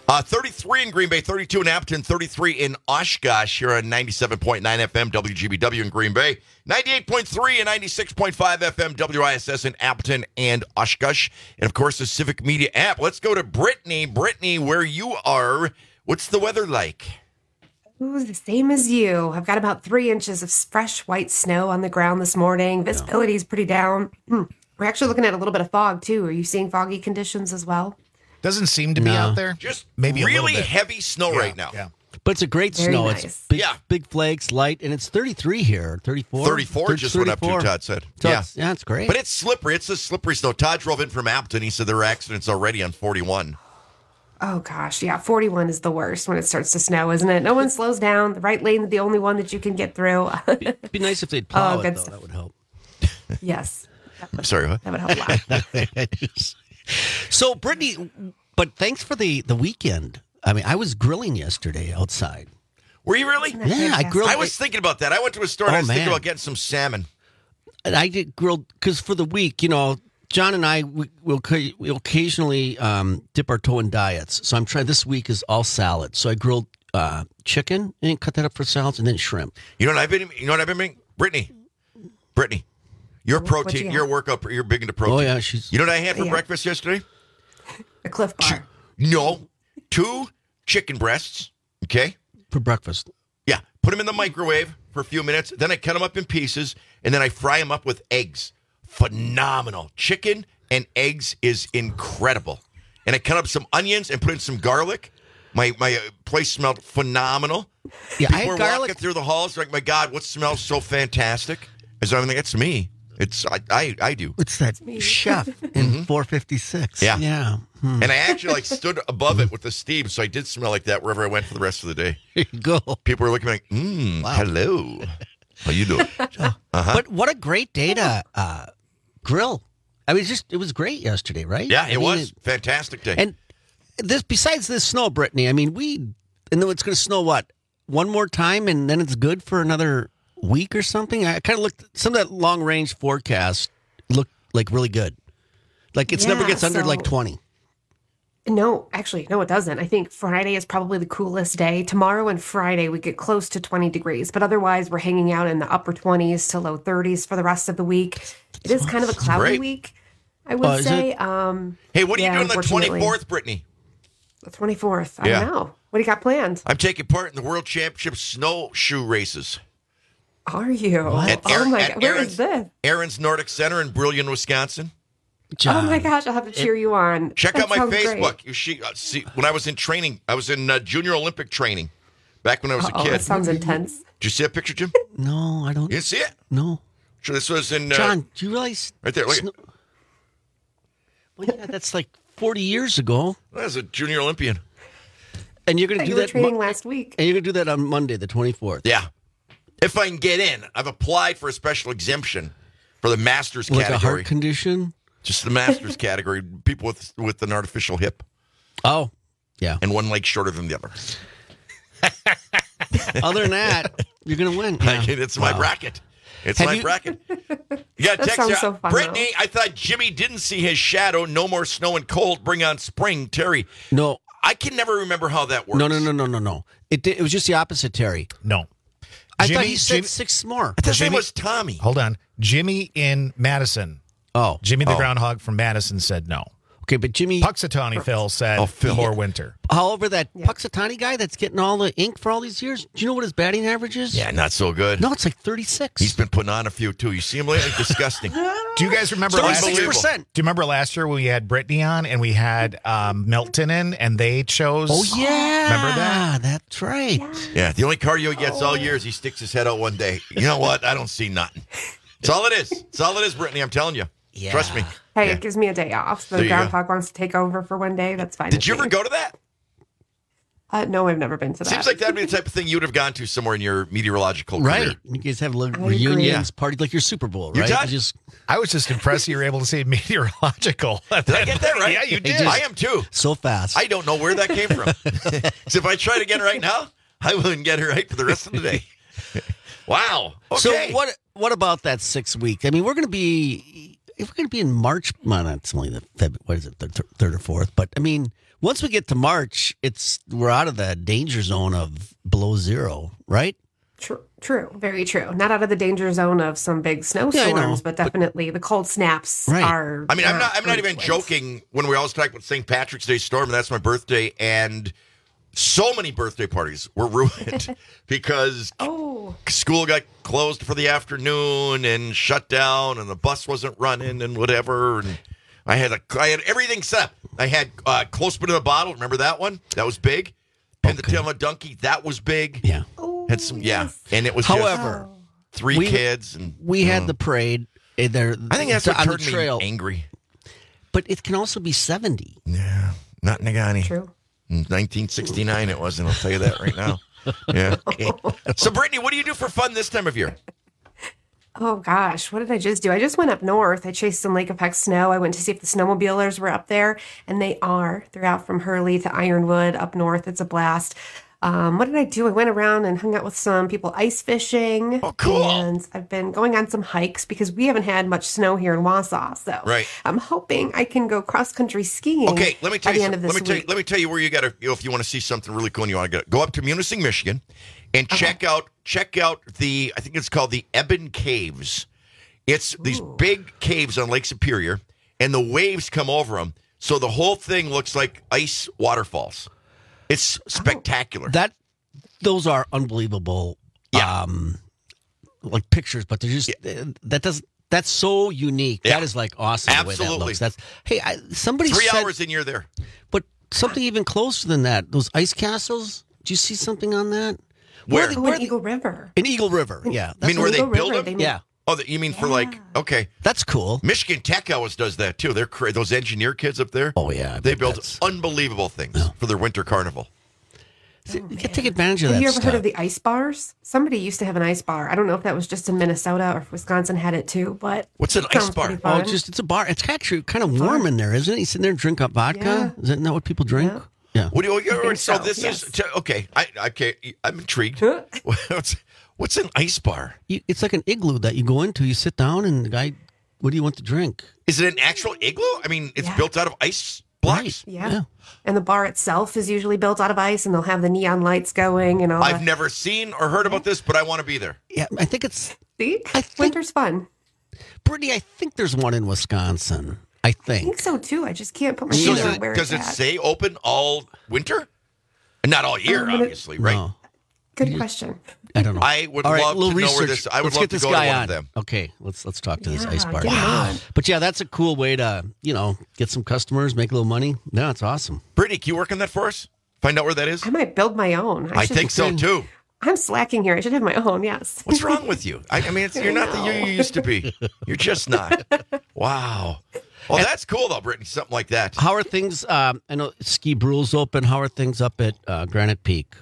33 in Green Bay, 32 in Appleton, 33 in Oshkosh here on 97.9 FM WGBW in Green Bay, 98.3 and 96.5 FM WISS in Appleton and Oshkosh, and of course the Civic Media app. Let's go to Brittany. Brittany, where you are, what's the weather like? Ooh, the same as you. I've got about 3 inches of fresh white snow on the ground this morning. Visibility is pretty down. We're actually looking at a little bit of fog, too. Are you seeing foggy conditions as well? Doesn't seem to be out there. Just maybe really heavy snow right now. Yeah. But it's a great Very snow. nice. It's big flakes, light, and it's 33 here. 34? 34 just went up to, Todd said. So it's great. But it's slippery. It's a slippery snow. Todd drove in from Appleton. He said there are accidents already on 41. Oh, gosh. Yeah, 41 is the worst when it starts to snow, isn't it? No one slows down. The right lane is the only one that you can get through. It'd be nice if they'd plow it, though. That would help. Yes. I'm sorry, what? That would help a lot. So, Brittany, but thanks for the weekend. I mean, I was grilling yesterday outside. Were you really? Yeah, I grilled. I was thinking about that. I went to a store and I was thinking about getting some salmon. And I did grilled because for the week, John and I we'll occasionally dip our toe in diets. So I'm trying. This week is all salads. So I grilled chicken and cut that up for salads, and then shrimp. You know what I've been? Brittany, you're protein. You're a workout. You're big into protein. Oh yeah, You know what I had for breakfast yesterday? A Cliff Bar. No, 2 chicken breasts. Okay, for breakfast. Yeah, put them in the microwave for a few minutes. Then I cut them up in pieces, and then I fry them up with eggs. Phenomenal. Chicken and eggs is incredible. And I cut up some onions and put in some garlic. My place smelled phenomenal. Yeah, People I had were garlic. walking through the halls like, my God, what smells so fantastic? As I'm like, it's me. It's I do. It's that chef in 456. Yeah. Yeah. And I actually stood above it with the steam, so I did smell like that wherever I went for the rest of the day. There you go. People were looking like, hello. How you doing? But what a great day to grill. I mean, it was great yesterday, right? Yeah, it was. Fantastic day. And besides this snow, Brittany, I mean, and then it's going to snow, what, one more time, and then it's good for another week or something? I kind of looked, some of that long-range forecast looked like really good. Like, it never gets under, like, 20. No, actually, no, it doesn't. I think Friday is probably the coolest day. Tomorrow and Friday, we get close to 20 degrees, but otherwise, we're hanging out in the upper 20s to low 30s for the rest of the week. It is kind of a cloudy week, I would say. Hey, what are you doing the 24th, Brittany? The 24th. I don't know. What do you got planned? I'm taking part in the World Championship snowshoe races. Are you? At Oh my God. Where is this? Aaron's Nordic Center in Brillion, Wisconsin. Oh my gosh, I'll have to cheer you on. Check That out my sounds Facebook. great. You see, when I was in training, I was in junior Olympic training back when I was a kid. That sounds intense. Did you see that picture, Jim? No, I don't. You didn't see it? No. Sure, this was in... John, do you realize... Right there, look at Well, yeah, that's like 40 years ago. That was a junior Olympian. And you're going to do You were that... training last week. And you're going to do that on Monday, the 24th. Yeah. If I can get in. I've applied for a special exemption for the Masters Like category. a heart condition? Just the Masters category. People with an artificial hip. Oh, yeah. And one leg shorter than the other. Other than that, you're going to win. Yeah. It's my bracket. It's Have my you- bracket. You got a That text sounds here. so fun, Brittany, I thought Jimmy didn't see his shadow. No more snow and cold. Bring on spring. Terry. No. I can never remember how that works. No. It was just the opposite, Terry. No. I thought he said 6 more. I thought his name was Tommy. Hold on. Jimmy in Madison. Oh. Jimmy the Groundhog from Madison said no. Okay, but Jimmy... Puxatawny Phil said more winter. However, that Puxatawny guy that's getting all the ink for all these years, do you know what his batting average is? Yeah, not so good. No, it's like 36. He's been putting on a few, too. You see him lately? Disgusting. Do you guys remember last year? 36%. Do you remember last year when we had Brittany on and we had Milton in and they chose? Oh, yeah. Remember that? That's right. Yeah, the only cardio he gets all year is he sticks his head out one day. You know what? I don't see nothing. That's all it is. That's all it is, Brittany. I'm telling you. Yeah. Trust me. Hey, Yeah. it gives me a day off. So There the you go. groundhog wants to take over for one day. That's fine. Did you ever go to that? No, I've never been to that. Seems like that'd be the type of thing you would have gone to somewhere in your meteorological Right. career. You guys have little I agree. reunions, parties like your Super Bowl, You right? done? I was just impressed you were able to say meteorological. Did I get that right? Yeah, you did. I am too. So fast. I don't know where that came from. So if I try it again right now, I wouldn't get it right for the rest of the day. Wow. Okay. So what about that 6 week? I mean, we're going to be in March. Well, it's only the what is it, the third or fourth? But I mean, once we get to March, we're out of the danger zone of below zero, right? True. Very true. Not out of the danger zone of some big snowstorms, but definitely the cold snaps are. I mean, I'm not pretty even quick. joking when we always talk about St. Patrick's Day storm, and that's my birthday, and so many birthday parties were ruined because school got closed for the afternoon and shut down, and the bus wasn't running and whatever. And I had everything set up. I had Clothespin in a Bottle. Remember that one? That was big. Pin the Tail on a Donkey. That was big. Yeah. Had some. Yeah. And it was However, just three kids. And we had the parade. There, I think that's what on the turned me trail. angry. But it can also be 70. Yeah. Not in Nagani. True. 1969 it wasn't. I'll tell you that right now. Yeah. Okay. So, Brittany, what do you do for fun this time of year? Oh gosh, what did I just do? I just went up north. I chased some lake effect snow. I went to see if the snowmobilers were up there, and they are. They're out from Hurley to Ironwood up north. It's a blast. What did I do? I went around and hung out with some people ice fishing. Oh, cool. And I've been going on some hikes because we haven't had much snow here in Wausau. So Right. I'm hoping I can go cross country skiing. Okay, let me tell by you the end of something. this week. Let me tell you where you got to if you want to see something really cool and you want to go up to Munising, Michigan, and check out the I think it's called the Eben Caves. It's these big caves on Lake Superior, and the waves come over them, so the whole thing looks like ice waterfalls. It's spectacular. Those are unbelievable. Yeah. Like pictures, but they're just that's so unique. Yeah. That is like awesome. The way that Absolutely. looks. That's somebody 3 said, hours and you're there. but something even closer than that. Those ice castles. Do you see something on that? Where? in Eagle River. In Eagle River. Yeah. I mean, where they Eagle build River, them? they Yeah. Oh, you mean for okay. That's cool. Michigan Tech always does that too. They're those engineer kids up there. Oh yeah. I They bet build that's- unbelievable things for their winter carnival. You can take advantage of Have that you ever stuff. heard of the ice bars? Somebody used to have an ice bar. I don't know if that was just in Minnesota or if Wisconsin had it too, but What's an it ice sounds bar? pretty Oh, fun. it's a bar. It's kind of warm in there, isn't it? You sit there and drink up vodka. Yeah. Isn't that what people drink? Yeah. What do you? think So so, this yes. is okay. I'm intrigued. What's an ice bar? It's like an igloo that you go into. You sit down, and the guy, what do you want to drink? Is it an actual igloo? I mean, it's built out of ice blocks. Yeah. And the bar itself is usually built out of ice, and they'll have the neon lights going and all I've never seen or heard about this, but I want to be there. Yeah, I think it's... See? Winter's fun. Brittany, I think there's one in Wisconsin. I think. I think so, too. I just can't put my finger on where Does it's it at. say open all winter? Not all year, obviously, right? No. Good question. I don't know. I would All right, love to little know research. where this. I would Let's love get to this go guy to one on. of them. Okay, let's talk to this ice bar. get him on. But yeah, that's a cool way to get some customers, make a little money. No, it's awesome. Brittany, can you work on that for us? Find out where that is. I might build my own. I think so too. I'm slacking here. I should have my own, yes. What's wrong with you? I mean, you're not the you used to be. You're just not. Wow. Well, that's cool though, Brittany. Something like that. How are things? I know Ski Brew's open. How are things up at Granite Peak?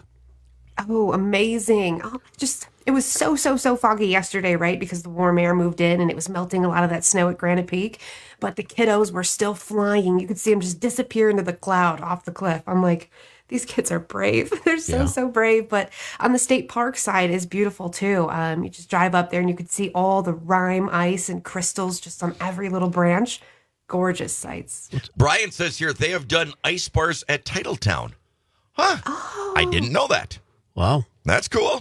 Oh, amazing. Oh, it was so foggy yesterday, right? Because the warm air moved in and it was melting a lot of that snow at Granite Peak. But the kiddos were still flying. You could see them just disappear into the cloud off the cliff. I'm like, these kids are brave. They're so brave. But on the state park side is beautiful too. You just drive up there and you could see all the rime ice and crystals just on every little branch. Gorgeous sights. Brian says here they have done ice bars at Titletown. Huh. Oh. I didn't know that. Wow. That's cool.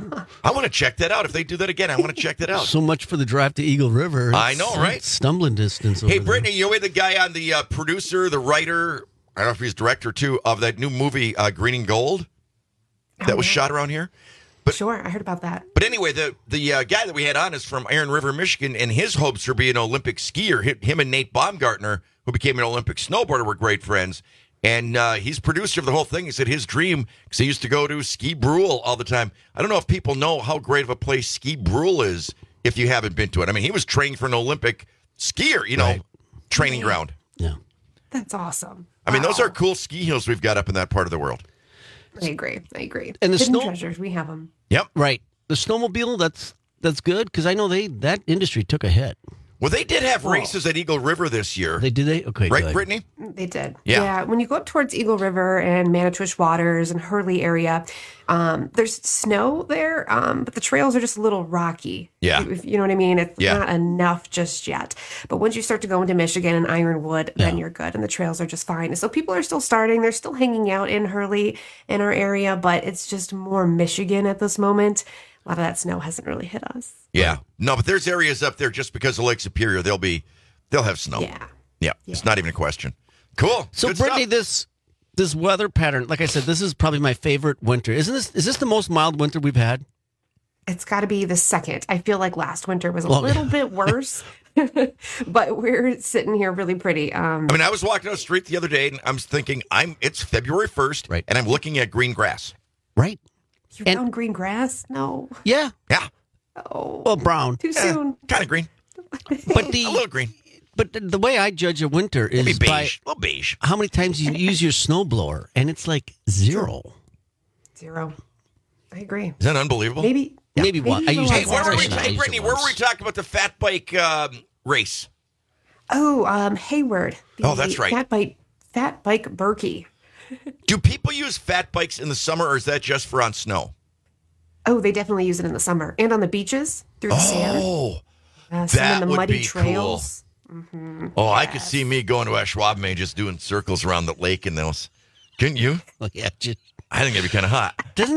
I want to check that out. If they do that again, I want to check that out. So much for the drive to Eagle River. I know, right? It's stumbling distance over Hey, there. Brittany, you're the guy on the producer, the writer, I don't know if he's director too, of that new movie, Green and Gold, that was shot around here. But, sure, I heard about that. But anyway, the guy that we had on is from Iron River, Michigan, and his hopes for being an Olympic skier. Him and Nate Baumgartner, who became an Olympic snowboarder, were great friends. And he's producer of the whole thing. He said his dream, because he used to go to Ski Brule all the time. I don't know if people know how great of a place Ski Brule is if you haven't been to it. I mean, he was trained for an Olympic skier, training ground. Yeah. That's awesome. I mean, those are cool ski hills we've got up in that part of the world. I agree. And the hidden treasures, we have them. Yep. Right. The snowmobile, that's good because I know that industry took a hit. Well, they did have races at Eagle River this year. They did. Okay, right, good. Brittany? They did. Yeah. When you go up towards Eagle River and Manitowish Waters and Hurley area, there's snow there, but the trails are just a little rocky. Yeah. If you know what I mean? It's not enough just yet. But once you start to go into Michigan and Ironwood, then you're good, and the trails are just fine. So people are still starting. They're still hanging out in Hurley in our area, but it's just more Michigan at this moment. A lot of that snow hasn't really hit us. Yeah. No, but there's areas up there just because of Lake Superior. They'll have snow. Yeah. It's not even a question. Cool. So, Good Brittany, stuff. this weather pattern, like I said, this is probably my favorite winter. Is this the most mild winter we've had? It's got to be the second. I feel like last winter was a little bit worse, but we're sitting here really pretty. I mean, I was walking down the street the other day, and I'm thinking, it's February 1st, right? And I'm looking at green grass. Right. You found green grass? No. Yeah. Yeah. Oh. Well, brown. Too soon. Kind of green. But a little green. But the way I judge a winter is Maybe beige. by A little beige. how many times you use your snowblower, and it's like zero. Zero. I agree. Is that unbelievable? Maybe one. I use Hey, it where were we, once. I use it Brittany, where were we once. talking about the fat bike race? Oh, Hayward. Oh, that's right. Fat bike Berkey. Do people use fat bikes in the summer, or is that just for on snow? Oh, they definitely use it in the summer and on the beaches through the sand. Oh, some that in the would muddy be trails. Oh, I could see me going to Ashwaubenon just doing circles around the lake in those. Couldn't you? Well, yeah, I think it'd be kind of hot. Doesn't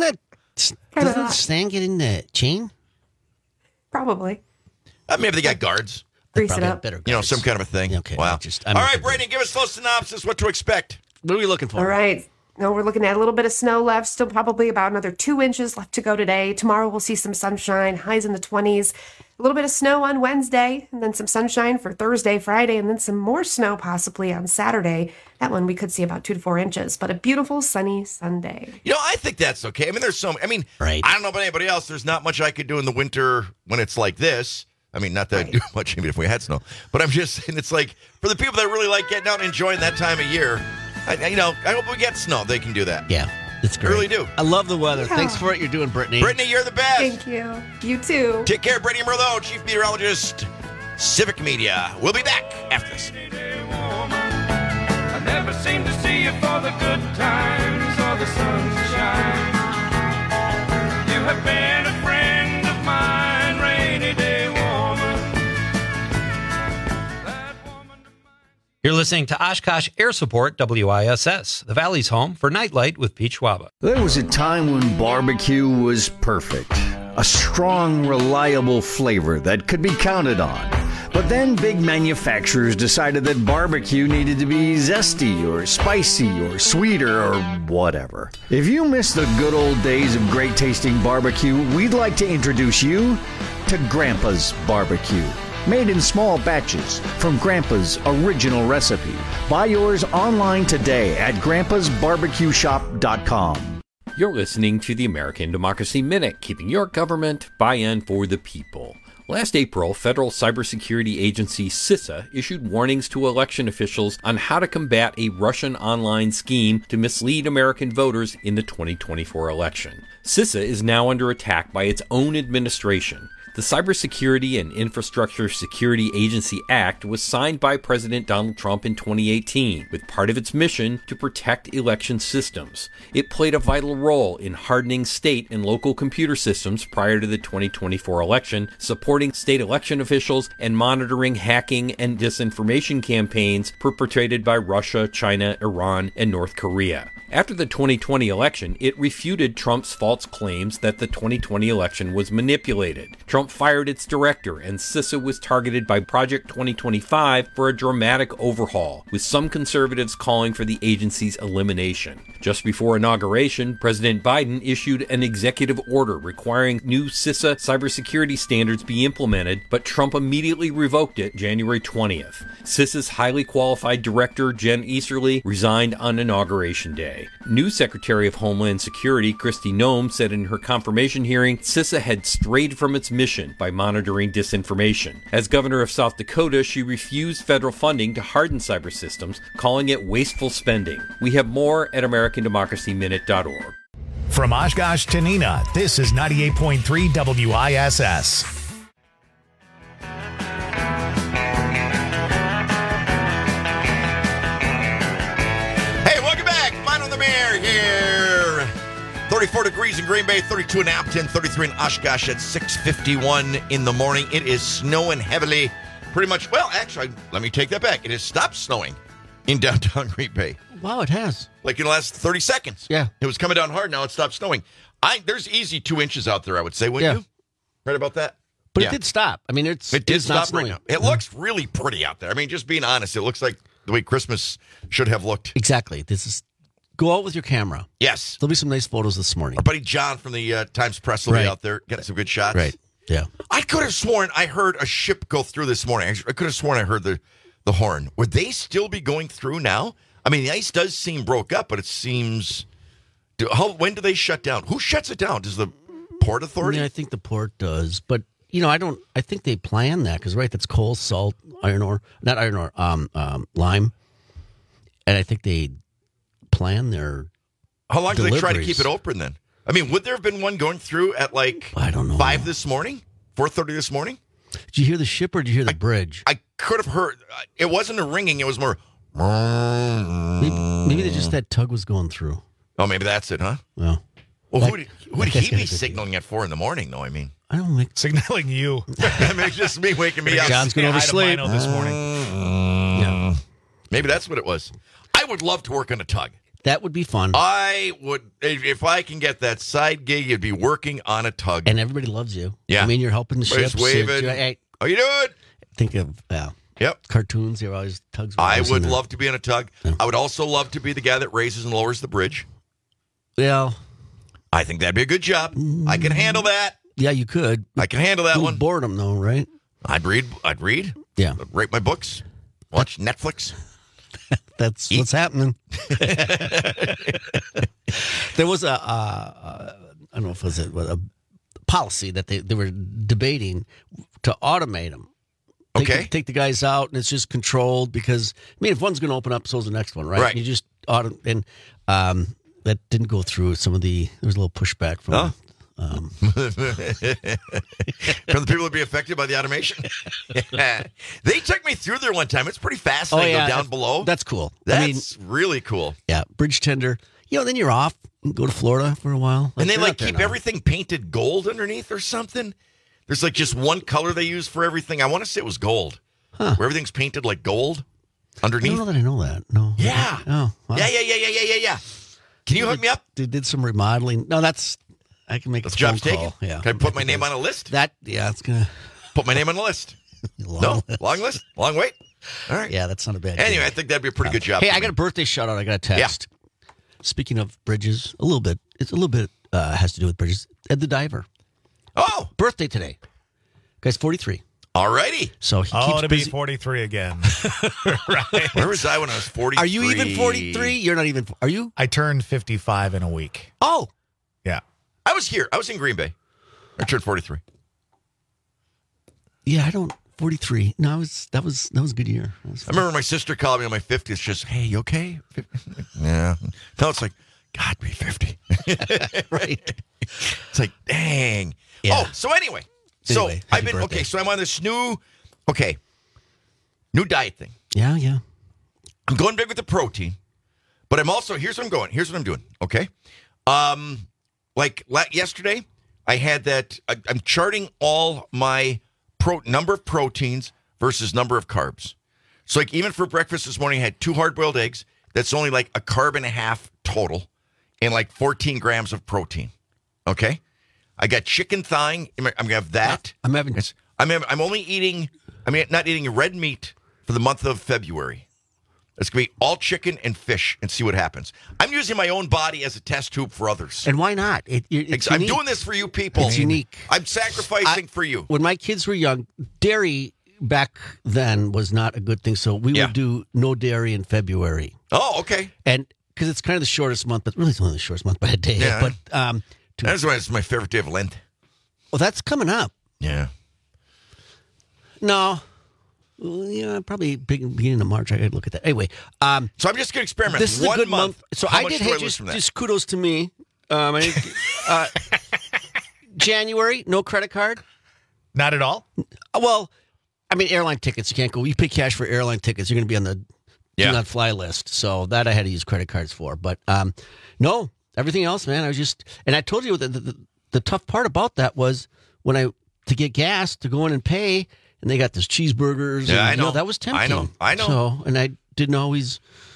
the sand get in the chain? Probably. Maybe they got guards. Grease it up. Better Some kind of a thing. Okay. Wow. I'm All right, Brittany, give us a little synopsis. What to expect? What are we looking for? All right. No, we're looking at a little bit of snow left. Still probably about another 2 inches left to go today. Tomorrow we'll see some sunshine, highs in the 20s. A little bit of snow on Wednesday, and then some sunshine for Thursday, Friday, and then some more snow possibly on Saturday. That one we could see about 2 to 4 inches, but a beautiful sunny Sunday. I think that's okay. I mean, right. I don't know about anybody else. There's not much I could do in the winter when it's like this. I mean, not that I'd do much even if we had snow, but I'm just saying it's like for the people that really like getting out and enjoying that time of year, I hope we get snow. They can do that. Yeah, it's great. I really do. I love the weather. Yeah. Thanks for what you're doing, Brittany. Brittany, you're the best. Thank you. You too. Take care, Brittany Merlot, Chief Meteorologist, Civic Media. We'll be back after this. I never seem to see you for the good times or the sunshine. You have been a friend of mine, rainy day woman. You're listening to Oshkosh Air Support WISS, the Valley's home for Nightlight with Pete Schwaba. There was a time when barbecue was perfect. A strong, reliable flavor that could be counted on. But then big manufacturers decided that barbecue needed to be zesty or spicy or sweeter or whatever. If you miss the good old days of great tasting barbecue, we'd like to introduce you to Grandpa's Barbecue. Made in small batches from Grandpa's original recipe. Buy yours online today at grandpasbarbecueshop.com. You're listening to the American Democracy Minute, keeping your government by and for the people. Last April, federal cybersecurity agency CISA issued warnings to election officials on how to combat a Russian online scheme to mislead American voters in the 2024 election. CISA is now under attack by its own administration. The Cybersecurity and Infrastructure Security Agency Act was signed by President Donald Trump in 2018, with part of its mission to protect election systems. It played a vital role in hardening state and local computer systems prior to the 2024 election, supporting state election officials, and monitoring hacking and disinformation campaigns perpetrated by Russia, China, Iran, and North Korea. After the 2020 election, it refuted Trump's false claims that the 2020 election was manipulated. Trump fired its director, and CISA was targeted by Project 2025 for a dramatic overhaul, with some conservatives calling for the agency's elimination. Just before inauguration, President Biden issued an executive order requiring new CISA cybersecurity standards be implemented, but Trump immediately revoked it January 20th. CISA's highly qualified director, Jen Easterly, resigned on Inauguration Day. New Secretary of Homeland Security, Kristi Noem, said in her confirmation hearing, CISA had strayed from its mission by monitoring disinformation. As governor of South Dakota, she refused federal funding to harden cyber systems, calling it wasteful spending. We have more at AmericanDemocracyMinute.org. From Oshkosh to Neenah, this is 98.3 WISS. Hey, welcome back. Mine on the Mayor here. 34 degrees in Green Bay, 32 in Appleton, 33 in Oshkosh at 6:51 in the morning. It is snowing heavily. Pretty much, well, actually, let me take that back. It has stopped snowing in downtown Green Bay. Wow, it has. Like in the last 30 seconds. Yeah. It was coming down hard. Now it stopped snowing. There's easy 2 inches out there, I would say, wouldn't you? Right about that? But it did stop. I mean, it did stop right now. It looks really pretty out there. I mean, just being honest, it looks like the way Christmas should have looked. Exactly. Go out with your camera. Yes. There'll be some nice photos this morning. Our buddy John from the Times Press will be out there getting some good shots. Right. Yeah. I could have sworn I heard a ship go through this morning. I could have sworn I heard the horn. Would they still be going through now? I mean, the ice does seem broke up, but it seems... when do they shut down? Who shuts it down? Does the Port Authority? Yeah, I think the port does. But, I think they plan that because, right, that's coal, salt, iron ore. Not iron ore, lime. And I think they plan their How long do they try to keep it open then? I mean, would there have been one going through at I don't know, 5 this morning? 4:30 this morning? Did you hear the ship or did you hear the bridge? I could have heard. It wasn't a ringing. It was more... Maybe that tug was going through. Oh, maybe that's it, huh? Yeah. Well, who would he be signaling at 4 in the morning, though? I mean, I don't think signaling you. I mean, it's just me waking me up. John's going to oversleep this morning. Yeah. Maybe that's what it was. I would love to work on a tug. That would be fun. I would, if I can get that side gig, you'd be working on a tug. And everybody loves you. Yeah. I mean, you're helping the ships. Waving. Hey, how you doing? Think of cartoons. They're always tugs. I would love to be on a tug. Yeah. I would also love to be the guy that raises and lowers the bridge. Yeah. I think that'd be a good job. I can handle that. Yeah, you could. I can handle that one. Boredom, though, right? I'd read. Yeah. I'd rate my books. Watch Netflix. That's what's happening. There was I don't know if it was a policy that they were debating to automate them. Take the guys out, and it's just controlled because, if one's going to open up, so's the next one, right? Right. You just and that didn't go through. There was a little pushback from from the people that be affected by the automation. They took me through there one time. It's pretty fascinating. Go down below. That's cool. That's really cool. Yeah, bridge tender. Then you're off. You can go to Florida for a while. And they keep everything painted gold underneath or something. There's just one color they use for everything. I want to say it was gold. Huh. Where everything's painted like gold. underneath. I don't know that I know that. No. Yeah. Oh, wow. Yeah. Can you hook me up? They did some remodeling. No, I can make a phone job's call. taken. Yeah. Can I put my name on a list? It's going to. Put my name on the list. Long list? Long wait? All right. Yeah, that's not a bad Anyway, deal. I think that'd be a pretty good job. Hey, I got a birthday shout out. I got a text. Yeah. Speaking of bridges, a little bit. It's a little bit has to do with bridges. Ed the Diver. Oh. Birthday today. Guy's 43. All righty. So he keeps to busy. be 43 again. Right. Where was I when I was 43? Are you even 43? You're not even. Are you? I turned 55 in a week. Oh. Yeah. I was here. I was in Green Bay. I turned 43. Yeah, I don't. 43. No, that was a good year. I remember my sister called me on my 50th. Just, hey, you okay? Yeah. Now it's like, God, be 50. Right. It's like, dang. Yeah. Oh, so anyway. So I've been birthday. okay. So I'm on this new diet thing. Yeah. I'm going big with the protein, but I'm also here's what I'm going. Here's what I'm doing. Okay. Like yesterday, I had that. I'm charting all my number of proteins versus number of carbs. So like even for breakfast this morning, I had 2 hard-boiled eggs. That's only like a carb and a half total, and like 14 grams of protein. Okay. I got chicken thigh. I'm gonna have that. I'm having. I'm only eating. Not eating red meat for the month of February. It's gonna be all chicken and fish, and see what happens. I'm using my own body as a test tube for others. And why not? It's I'm unique. doing this for you people. It's unique. I'm sacrificing for you. When my kids were young, dairy back then was not a good thing. So we would do no dairy in February. Oh, okay. And because it's kind of the shortest month, but really it's only the shortest month by a day. Yeah. But that's why it's my favorite day of Lent. Well, that's coming up. Yeah. No. Yeah, probably beginning of March. I got to look at that. Anyway, so I'm just going to experiment. This is a good month. So How I much did. do Hey, I lose from that? just kudos to me. January, no credit card. Not at all. Well, airline tickets. You can't go. You pay cash for airline tickets. You're going to be on the do not fly list. So that I had to use credit cards for. But no, everything else, man. I was just, and I told you the tough part about that was when to get gas to go in and pay. And they got this cheeseburgers. Yeah, and, I know. That was tempting. I know. So, and I didn't always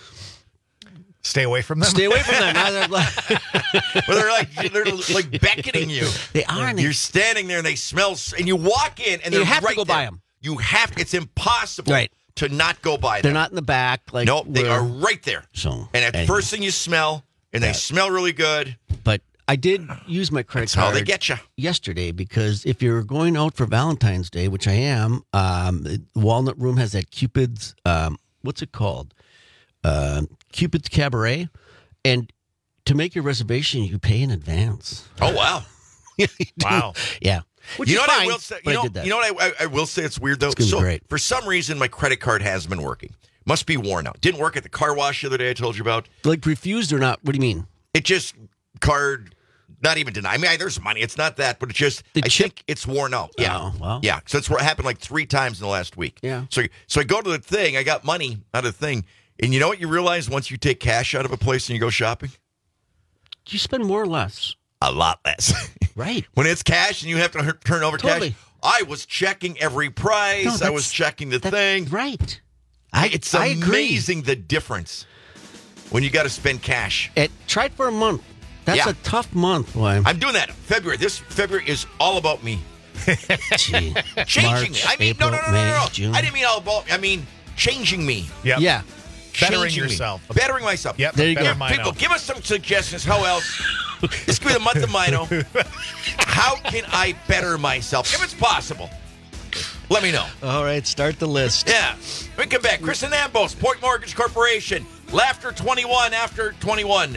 stay away from them. Stay away from them. Well, they're like beckoning you. They are. You're standing there and they smell. And you walk in and you they're have right to go there. by them. You have. It's impossible to not go by them. They're not in the back. Nope, they are right there. So, and at first thing you smell, and they smell really good. But I did use my credit card. How they get you yesterday, because if you're going out for Valentine's Day, which I am, Walnut Room has that Cupid's. What's it called? Cupid's Cabaret, and to make your reservation, you pay in advance. Oh wow! Wow! Yeah. Which you know is what fine, I will say? but I did that. You know what I will say? It's weird though. It's great. For some reason, my credit card hasn't been working. Must be worn out. Didn't work at the car wash the other day. I told you about. Like refused or not? What do you mean? It just card. Not even deny. There's money. It's not that, but it's just I think it's worn out. Yeah, Oh, well. yeah. So it's what happened like 3 times in the last week. Yeah. So I go to the thing. I got money out of the thing, and you know what? You realize once you take cash out of a place and you go shopping, Do you spend more or less? a lot less. Right. When it's cash and you have to turn over Totally. cash. I was checking every price. I was checking the thing. Right. It's I agree. amazing the difference when you got to spend cash. Try it for a month. That's a tough month, boy. I'm doing that. February. This February is all about me. Gee. Changing me. March, No. May, June. I didn't mean all about. I mean changing me. Yep. Yeah. Bettering Changing me. yourself. Bettering myself. Yep. There you better go. mine People, out. give us some suggestions. How else? This could be the month of Mino. How can I better myself? If it's possible, let me know. All right, start the list. Yeah. We come back. Chris and Ambos, Point Mortgage Corporation. Laughter 21 after 21.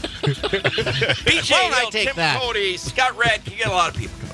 BJ Why don't I Hill, take Tim that? Cody, Scott Radke. You get a lot of people coming.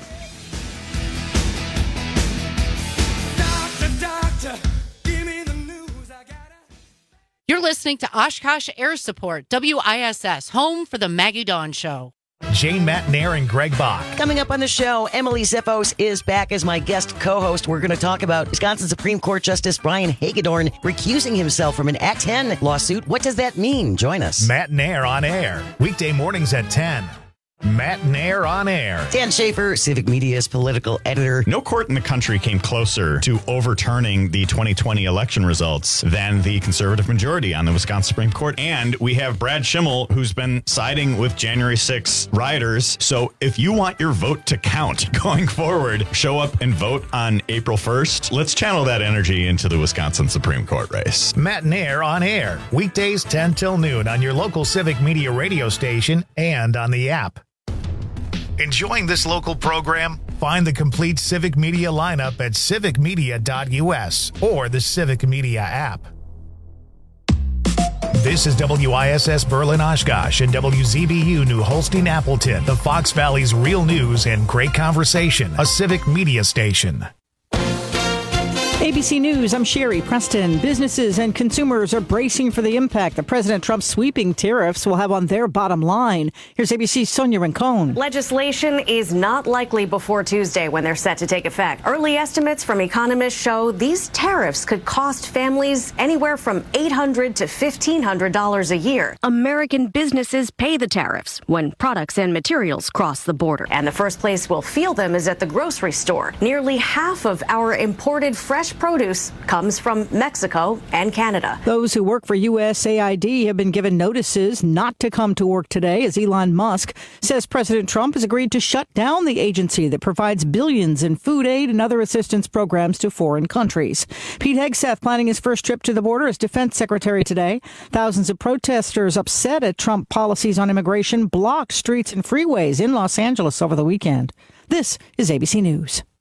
You're listening to Oshkosh Air Support, WISS, home for the Maggie Dawn Show. Jane Matnair and Greg Bach. Coming up on the show, Emily Zippos is back as my guest co-host. We're going to talk about Wisconsin Supreme Court Justice Brian Hagedorn recusing himself from an Act 10 lawsuit. What does that mean? Join us. Matnair on air. Weekday mornings at 10. Matt Nair on air. Dan Schaefer, Civic Media's political editor. No court in the country came closer to overturning the 2020 election results than the conservative majority on the Wisconsin Supreme Court. And we have Brad Schimmel, who's been siding with January 6th rioters. So if you want your vote to count going forward, show up and vote on April 1st. Let's channel that energy into the Wisconsin Supreme Court race. Matt Nair on air. Weekdays 10 till noon on your local Civic Media radio station and on the app. Enjoying this local program? Find the complete Civic Media lineup at civicmedia.us or the Civic Media app. This is WISS Berlin Oshkosh and WZBU New Holstein Appleton, the Fox Valley's real news and great conversation, a Civic Media station. ABC News, I'm Sherry Preston. Businesses and consumers are bracing for the impact that President Trump's sweeping tariffs will have on their bottom line. Here's ABC's Sonia Rincon. Legislation is not likely before Tuesday when they're set to take effect. Early estimates from economists show these tariffs could cost families anywhere from $800 to $1,500 a year. American businesses pay the tariffs when products and materials cross the border. And the first place we'll feel them is at the grocery store. Nearly half of our imported fresh produce comes from Mexico and Canada. Those who work for USAID have been given notices not to come to work today as Elon Musk says President Trump has agreed to shut down the agency that provides billions in food aid and other assistance programs to foreign countries. Pete Hegseth planning his first trip to the border as defense secretary today. Thousands of protesters upset at Trump policies on immigration blocked streets and freeways in Los Angeles over the weekend. This is ABC News.